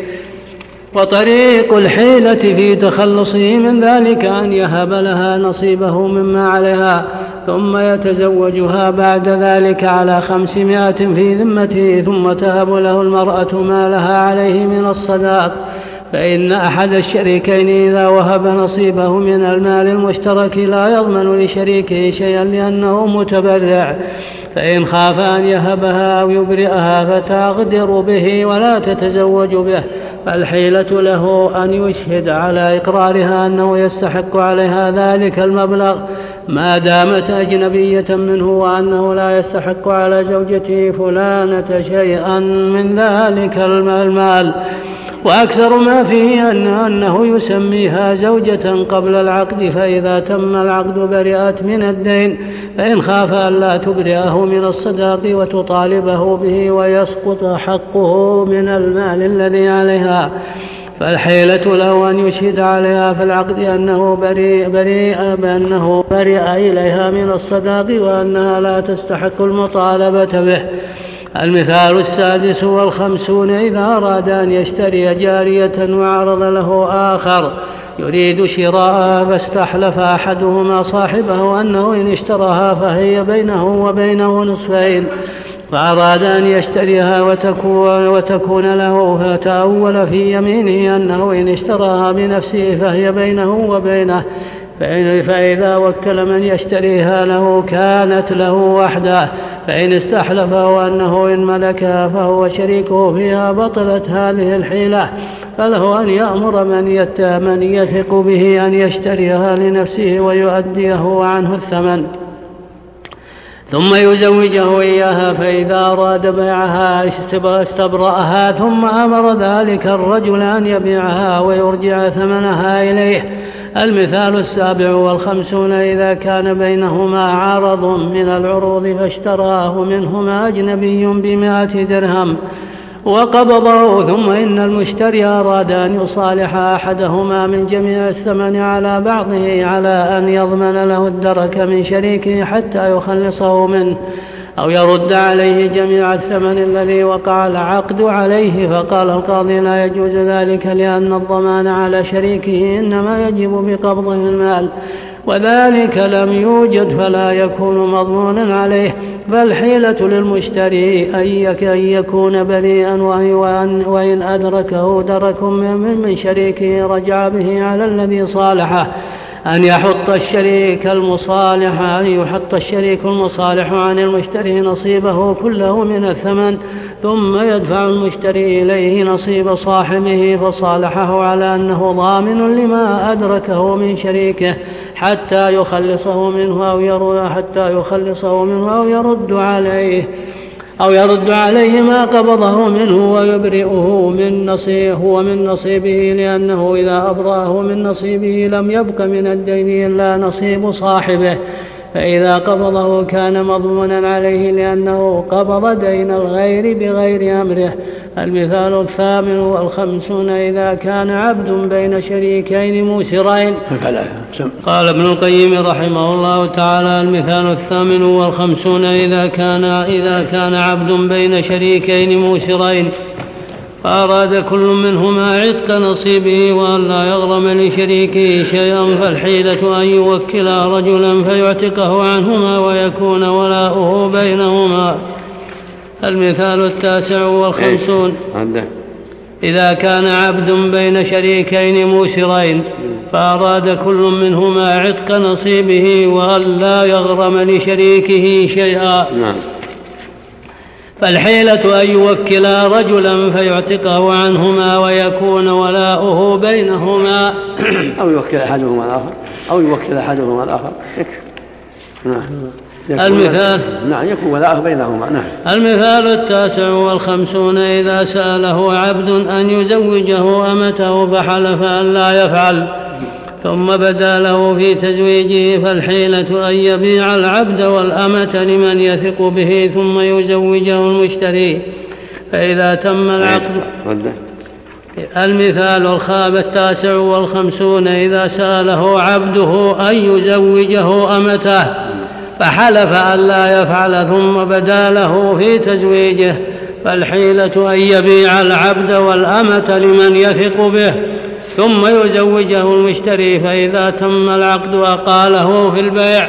وطريق الحيلة في تخلصه من ذلك أن يهب لها نصيبه مما عليها ثم يتزوجها بعد ذلك على خمسمائة في ذمته ثم تهب له المرأة ما لها عليه من الصداق. فإن أحد الشريكين إذا وهب نصيبه من المال المشترك لا يضمن لشريكه شيئا لأنه متبرع، فإن خاف أن يهبها أو يبرئها فتغدر به ولا تتزوج به، فالحيلة له أن يشهد على إقرارها أنه يستحق عليها ذلك المبلغ ما دامت أجنبية منه وأنه لا يستحق على زوجته فلانة شيئا من ذلك المال. وأكثر ما فيه أن أنه يسميها زوجة قبل العقد، فإذا تم العقد برئت من الدين، فإن خاف أن لا تبرئه من الصداق وتطالبه به ويسقط حقه من المال الذي عليها، فالحيلة له أن يشهد عليها في العقد أنه بريء, بريء بأنه برئ إليها من الصداق وأنها لا تستحق المطالبة به. المثال السادس والخمسون إذا أراد أن يشتري جارية وعرض له آخر يريد شراءها فاستحلف أحدهما صاحبه أنه إن اشتراها فهي بينه وبينه نصفين، فأراد أن يشتريها وتكون, وتكون له، فتأول في يمينه أنه إن اشتراها بنفسه فهي بينه وبينه، فإذا وكل من يشتريها له كانت له وحده، فإن استحلفه أنه إن ملكها فهو شريكه فيها بطلت هذه الحيلة، فله أن يأمر من يثق به أن يشتريها لنفسه ويؤديه عنه الثمن ثم يزوجه إياها، فإذا أراد بيعها استبرأها ثم أمر ذلك الرجل أن يبيعها ويرجع ثمنها إليه. المثال السابع والخمسون إذا كان بينهما عرض من العروض فاشتراه منهما أجنبي بمائة درهم وقبضه، ثم إن المشتري أراد أن يصالح أحدهما من جميع الثمن على بعضه على أن يضمن له الدرك من شريكه حتى يخلصه منه أو يرد عليه جميع الثمن الذي وقع العقد عليه، فقال القاضي لا يجوز ذلك لأن الضمان على شريكه إنما يجب بقبضه المال، وذلك لم يوجد فلا يكون مضمونا عليه. فالحيلة للمشتري أن يكون بريئا وإن أدركه درك من شريكه رجع به على الذي صالحه، أن يحط الشريك المصالح أن يحط الشريك المصالح عن المشتري نصيبه كله من الثمن ثم يدفع المشتري إليه نصيب صاحبه فصالحه على أنه ضامن لما أدركه من شريكه حتى يخلصه منه أو يرد حتى يخلصه منه أو يرد عليه أو يرد عليه ما قبضه منه ويبرئه من نصيبه ومن نصيبه، لأنه إذا أبرأه من نصيبه لم يبق من الدين إلا نصيب صاحبه، فإذا قبضه كان مضمونا عليه لأنه قبض دين الغير بغير أمره. المثال الثامن والخمسون إذا كان عبد بين شريكين موسرين. قال ابن القيم رحمه الله تعالى: المثال الثامن والخمسون إذا كان إذا كان عبد بين شريكين موسرين فأراد كل منهما عتق نصيبه وأن لا يغرم لشريكه شيئا، فالحيلة أن يوكل رجلا فيعتقه عنهما ويكون ولاؤه بينهما. المثال التاسع والخمسون إذا كان عبد بين شريكين موسرين فأراد كل منهما عتق نصيبه وأن لا يغرم لشريكه شيئا، فالحيلة أن يوكل رجلا فيعتقه عنهما ويكون ولاؤه بينهما أو يوكل أحدهما الآخر أو يوكل أحدهما الآخر. المثال نعم يكون ولاءه بينهما. نعم. المثال التاسع والخمسون إذا سأله عبد أن يزوجه أمته فحلف أن لا يفعل ثم بدا له في تزويجه فالحيلة أن يبيع العبد والأمة لمن يثق به ثم يزوجه المشتري فإذا تم العقد. المثال الخامس التاسع والخمسون إذا سأله عبده أن يزوجه أمته فحلف أن لا يفعل ثم بدا له في تزويجه فالحيلة أن يبيع العبد والأمة لمن يثق به ثم يزوجه المشتري فإذا تم العقد أقاله في البيع.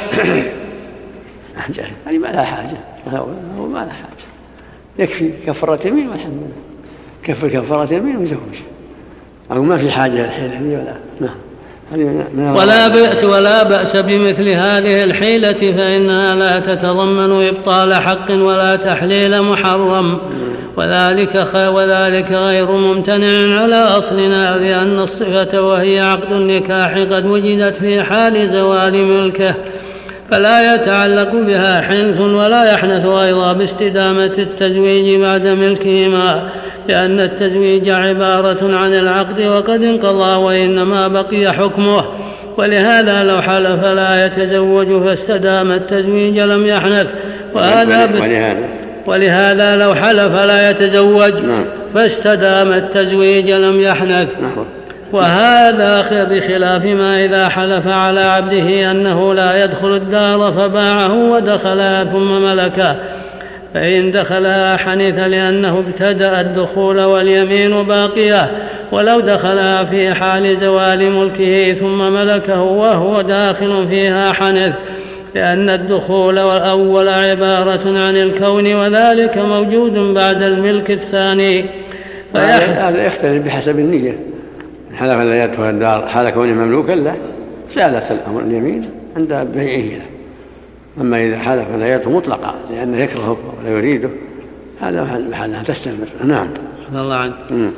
يعني ما لا حاجة هو ما لا حاجة يكفي كفارة يمين والحمد لله كفر كفارة يمين ويزوج أو ما في حاجة الحيلة دي ولا نعم. ولا بأس ولا بأس بمثل هذه الحيلة فإنها لا تتضمن إبطال حق ولا تحليل محرم وذلك وذلك غير ممتنع على أصلنا لأن الصفة وهي عقد النكاح قد وجدت في حال زوال ملكه فلا يتعلق بها حنث ولا يحنث أيضا باستدامة التزويج بعد ملكهما لأن التزويج عبارة عن العقد وقد انقضى وإنما بقي حكمه ولهذا لو حلف لا يتزوج فاستدام التزويج لم يحنث وهذا ولهذا ولهذا لو حلف لا يتزوج فاستدام التزويج لم يحنث وهذا بخلاف ما إذا حلف على عبده أنه لا يدخل الدار فباعه ودخلها ثم ملكه فإن دخلها حنث لأنه ابتدأ الدخول واليمين باقية ولو دخلها في حال زوال ملكه ثم ملكه وهو داخل فيها حنث لأن الدخول الأول عبارة عن الكون وذلك موجود بعد الملك الثاني. هذا يختلف بحسب النية حلف لا يدخل الدار حال كونه مملوكا له سالت الأمر اليمين عند بيعه له أما إذا حلف لا يدخل مطلقا لأنه يكرهه ولا يريده هذا محلها تستمر. نعم الله عنك.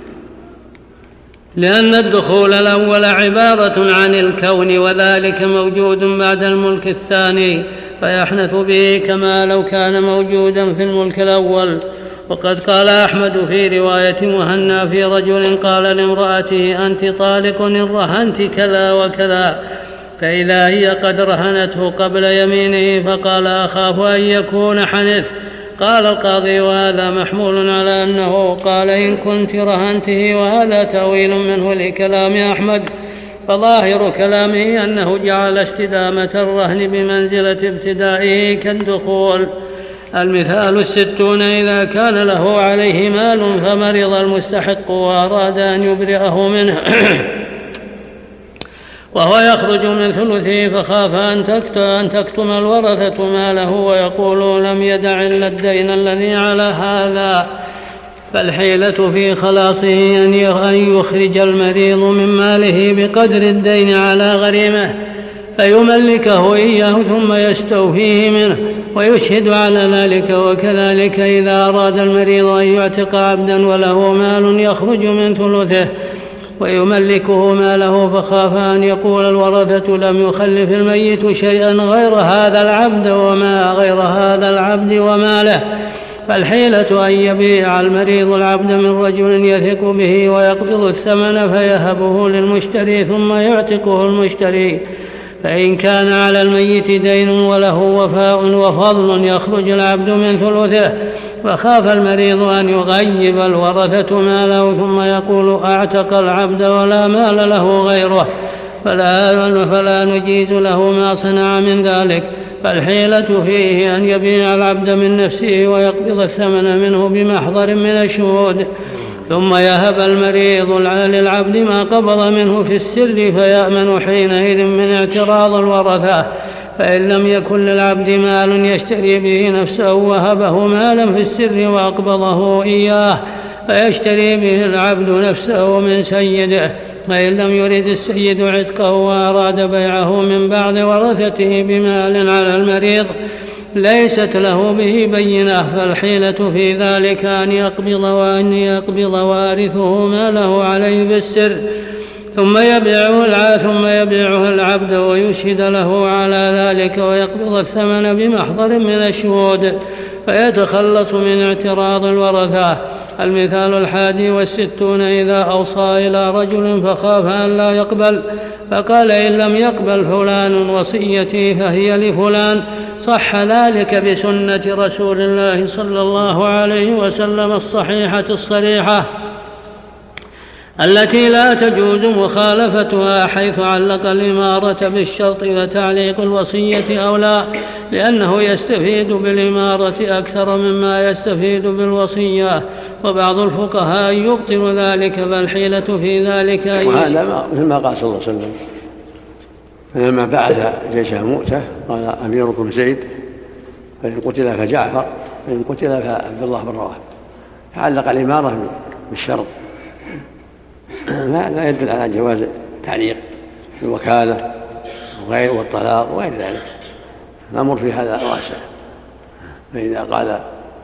لأن الدخول الأول عبارة عن الكون وذلك موجود بعد الملك الثاني فيحنث به كما لو كان موجودا في الملك الأول. وقد قال أحمد في رواية مهنا في رجل قال لامرأته أنت طالق إن رهنت كذا وكذا فإذا هي قد رهنته قبل يمينه فقال أخاف أن يكون حنث. قال القاضي وهذا محمول على أنه قال إن كنت رهنته وهذا تأويل منه لكلام أحمد فظاهر كلامه أنه جعل استدامة الرهن بمنزلة ابتدائه كالدخول. المثال الستون إذا كان له عليه مال فمرض المستحق وأراد أن يبرئه منه وهو يخرج من ثلثه فخاف أن تكتم الورثة ماله ويقول لم يدع إلا الدين الذي على هذا فالحيلة في خلاصه أن يخرج المريض من ماله بقدر الدين على غريمه فيملكه إياه ثم يستوفيه منه ويشهد على ذلك. وكذلك إذا أراد المريض أن يعتق عبدا وله مال يخرج من ثلثه ويملكه ماله فخاف أن يقول الورثة لم يخلف الميت شيئا غير هذا العبد وما غير هذا العبد وماله فالحيلة أن يبيع المريض العبد من رجل يثق به ويقبض الثمن فيهبه للمشتري ثم يعتقه المشتري. فإن كان على الميت دين وله وفاء وفضل يخرج العبد من ثلثه فخاف المريض أن يغيب الورثة ماله ثم يقول أعتق العبد ولا مال له غيره فلا, فلا نجيز له ما صنع من ذلك. فالحيلة فيه أن يبيع العبد من نفسه ويقبض الثمن منه بمحضر من الشهود ثم يهب المريض للعبد ما قبض منه في السر فيأمن حينئذ من اعتراض الورثة. فإن لم يكن للعبد مال يشتري به نفسه وهبه مالا في السر وأقبضه إياه فيشتري به العبد نفسه من سيده. فإن لم يرد السيد عتقه وأراد بيعه من بعد ورثته بمال على المريض ليست له به بينة فالحيلة في ذلك أن يقبض وأن يقبض وارثه ماله عليه بالسر ثم يبيعه الع... ثم يبيعه العبد ويشهد له على ذلك ويقبض الثمن بمحضر من الشهود فيتخلص من اعتراض الورثة. المثال الحادي والستون إذا أوصى إلى رجل فخاف أن لا يقبل فقال إن لم يقبل فلان وصيتي فهي لفلان، صح ذلك بسنة رسول الله صلى الله عليه وسلم الصحيحة الصريحة التي لا تجوز مخالفتها، حيث علق الإمارة بالشرط وتعليق الوصية أولى، لأنه يستفيد بالإمارة أكثر مما يستفيد بالوصية. وبعض الفقهاء يبطل ذلك، فالحيلة في ذلك وهذا مثل ما قال صلى الله عليه وسلم فلما بعث جيش مؤتة قال أميركم زيد، فإن قتل فجعفر، فإن قتل فعبد الله بن رواحة، فعلق الإمارة بالشرط. لا يدل على جواز تعليق الوكالة وغير والطلاق وغير ذلك، الأمر في هذا واسع. فإذا قال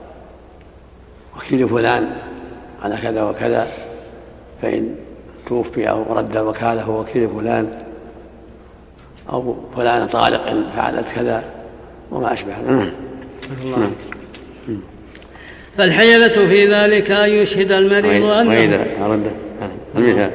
وكيل فلان على كذا وكذا، فإن توفي أو رد الوكالة هو وكيل فلان، أو فلان طالق إن فعلت كذا وما أشبه. فالحيلة في ذلك أن يشهد المريض أنه المثال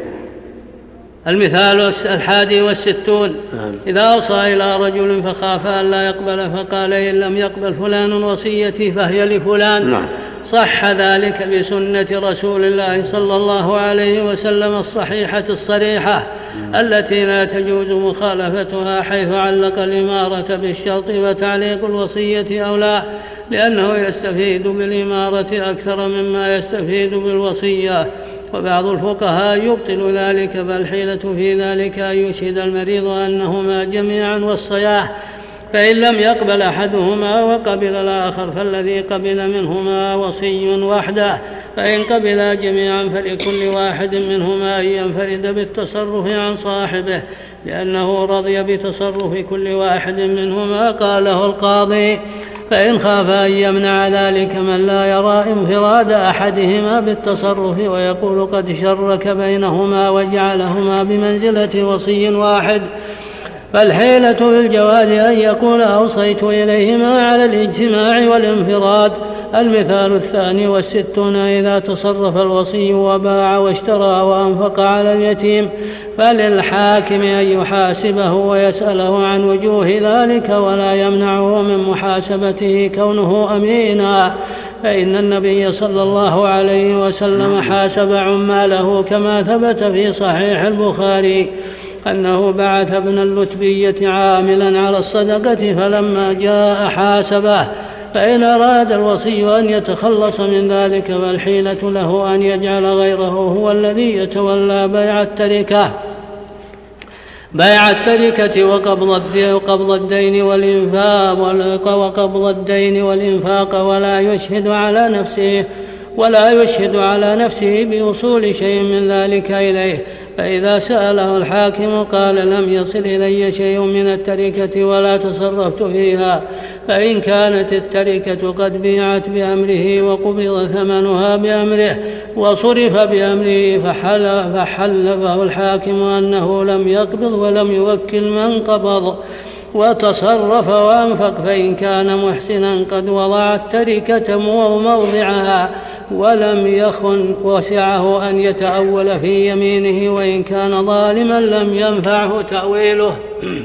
المثال الحادي والستون إذا أوصى إلى رجل فخاف أن لا يقبل فقال إن لم يقبل فلان وصيتي فهي لفلان، نعم. صح ذلك بسنة رسول الله صلى الله عليه وسلم الصحيحة الصريحة التي لا تجوز مخالفتها، حيث علق الإمارة بالشرط وتعليق الوصية أولى، لأنه يستفيد بالإمارة أكثر مما يستفيد بالوصية. وبعض الفقهاء يبطل ذلك، فالحيلة في ذلك أن يشهد المريض أنهما جميعا وصياه، فإن لم يقبل أحدهما وقبل الآخر فالذي قبل منهما وصي وحده، فإن قبل جميعا فلكل واحد منهما أن ينفرد بالتصرف عن صاحبه، لأنه رضي بتصرف كل واحد منهما. قاله القاضي فإن خاف أن يمنع ذلك من لا يرى انفراد أحدهما بالتصرف ويقول قد شرك بينهما وجعلهما بمنزلة وصي واحد، فالحيلة في الجواز أن يقول أوصيت إليهما على الاجتماع والانفراد. المثال الثاني والستون إذا تصرف الوصي وباع واشترى وأنفق على اليتيم، فللحاكم أن يحاسبه ويسأله عن وجوه ذلك، ولا يمنعه من محاسبته كونه أمينا، فإن النبي صلى الله عليه وسلم حاسب عماله كما ثبت في صحيح البخاري أنه بعث ابن اللتبية عاملا على الصدقة فلما جاء حاسبه. فإن أراد الوصي أن يتخلص من ذلك فالحيلة له أن يجعل غيره هو الذي يتولى بيع التركة بيع التركة وقبض الدين والإنفاق وقبض الدين والإنفاق ولا يشهد على نفسه ولا يشهد على نفسه بوصول شيء من ذلك إليه. فإذا سأله الحاكم قال لم يصل إلي شيء من التركة ولا تصرفت فيها، فإن كانت التركة قد بيعت بأمره وقبض ثمنها بأمره وصرف بأمره فحل فحلفه الحاكم أنه لم يقبض ولم يوكل من قبض وتصرف وأنفق، فإن كان محسنا قد وضع التركة موضعها ولم يخن وسعه أن يتأول في يمينه، وإن كان ظالما لم ينفعه تأويله.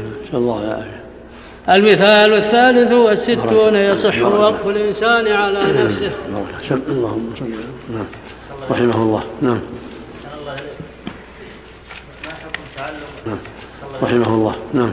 المثال الثالث والستون يصح وقف الإنسان على نفسه. اللهم صل على رحمه الله. نعم رحمه الله. نعم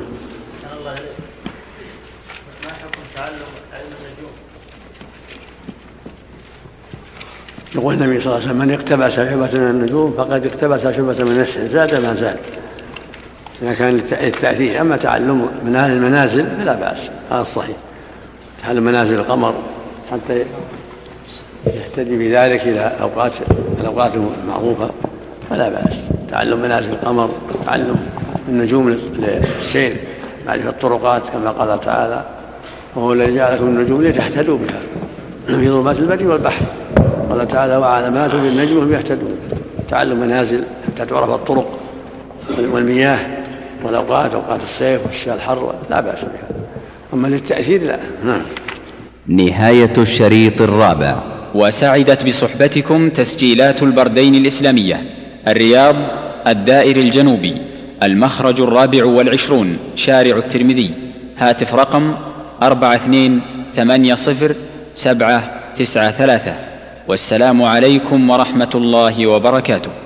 يقول النبي صلى الله عليه وسلم من اقتبس شعبة من النجوم فقد اقتبس شعبة من نفسه زاد ما زاد، إذا كان التأثير. أما تعلم من أهل المنازل فلا بأس، هذا الصحيح، تعلم منازل القمر حتى يهتدي بذلك إلى أوقات الأوقات المعروفة فلا بأس. تعلم منازل القمر، تعلم النجوم للسير، معرفة الطرقات كما قال تعالى وهو الذي جعلكم النجوم لتهتدوا بها في ظلمات البر والبحر. قال تعالى وعلامات بالنجم هم يهتدون. تعلم منازل حتى تعرف الطرق والمياه والأوقات أوقات الصيف والشتاء الحر لا بأس بها، أما للتأثير لا. نعم. نهاية الشريط الرابع. وسعدت بصحبتكم تسجيلات البردين الإسلامية، الرياض، الدائر الجنوبي، المخرج الرابع والعشرون، شارع الترمذي. هاتف رقم أربعة اثنين ثمانية صفر سبعة تسعة ثلاثة. والسلام عليكم ورحمة الله وبركاته.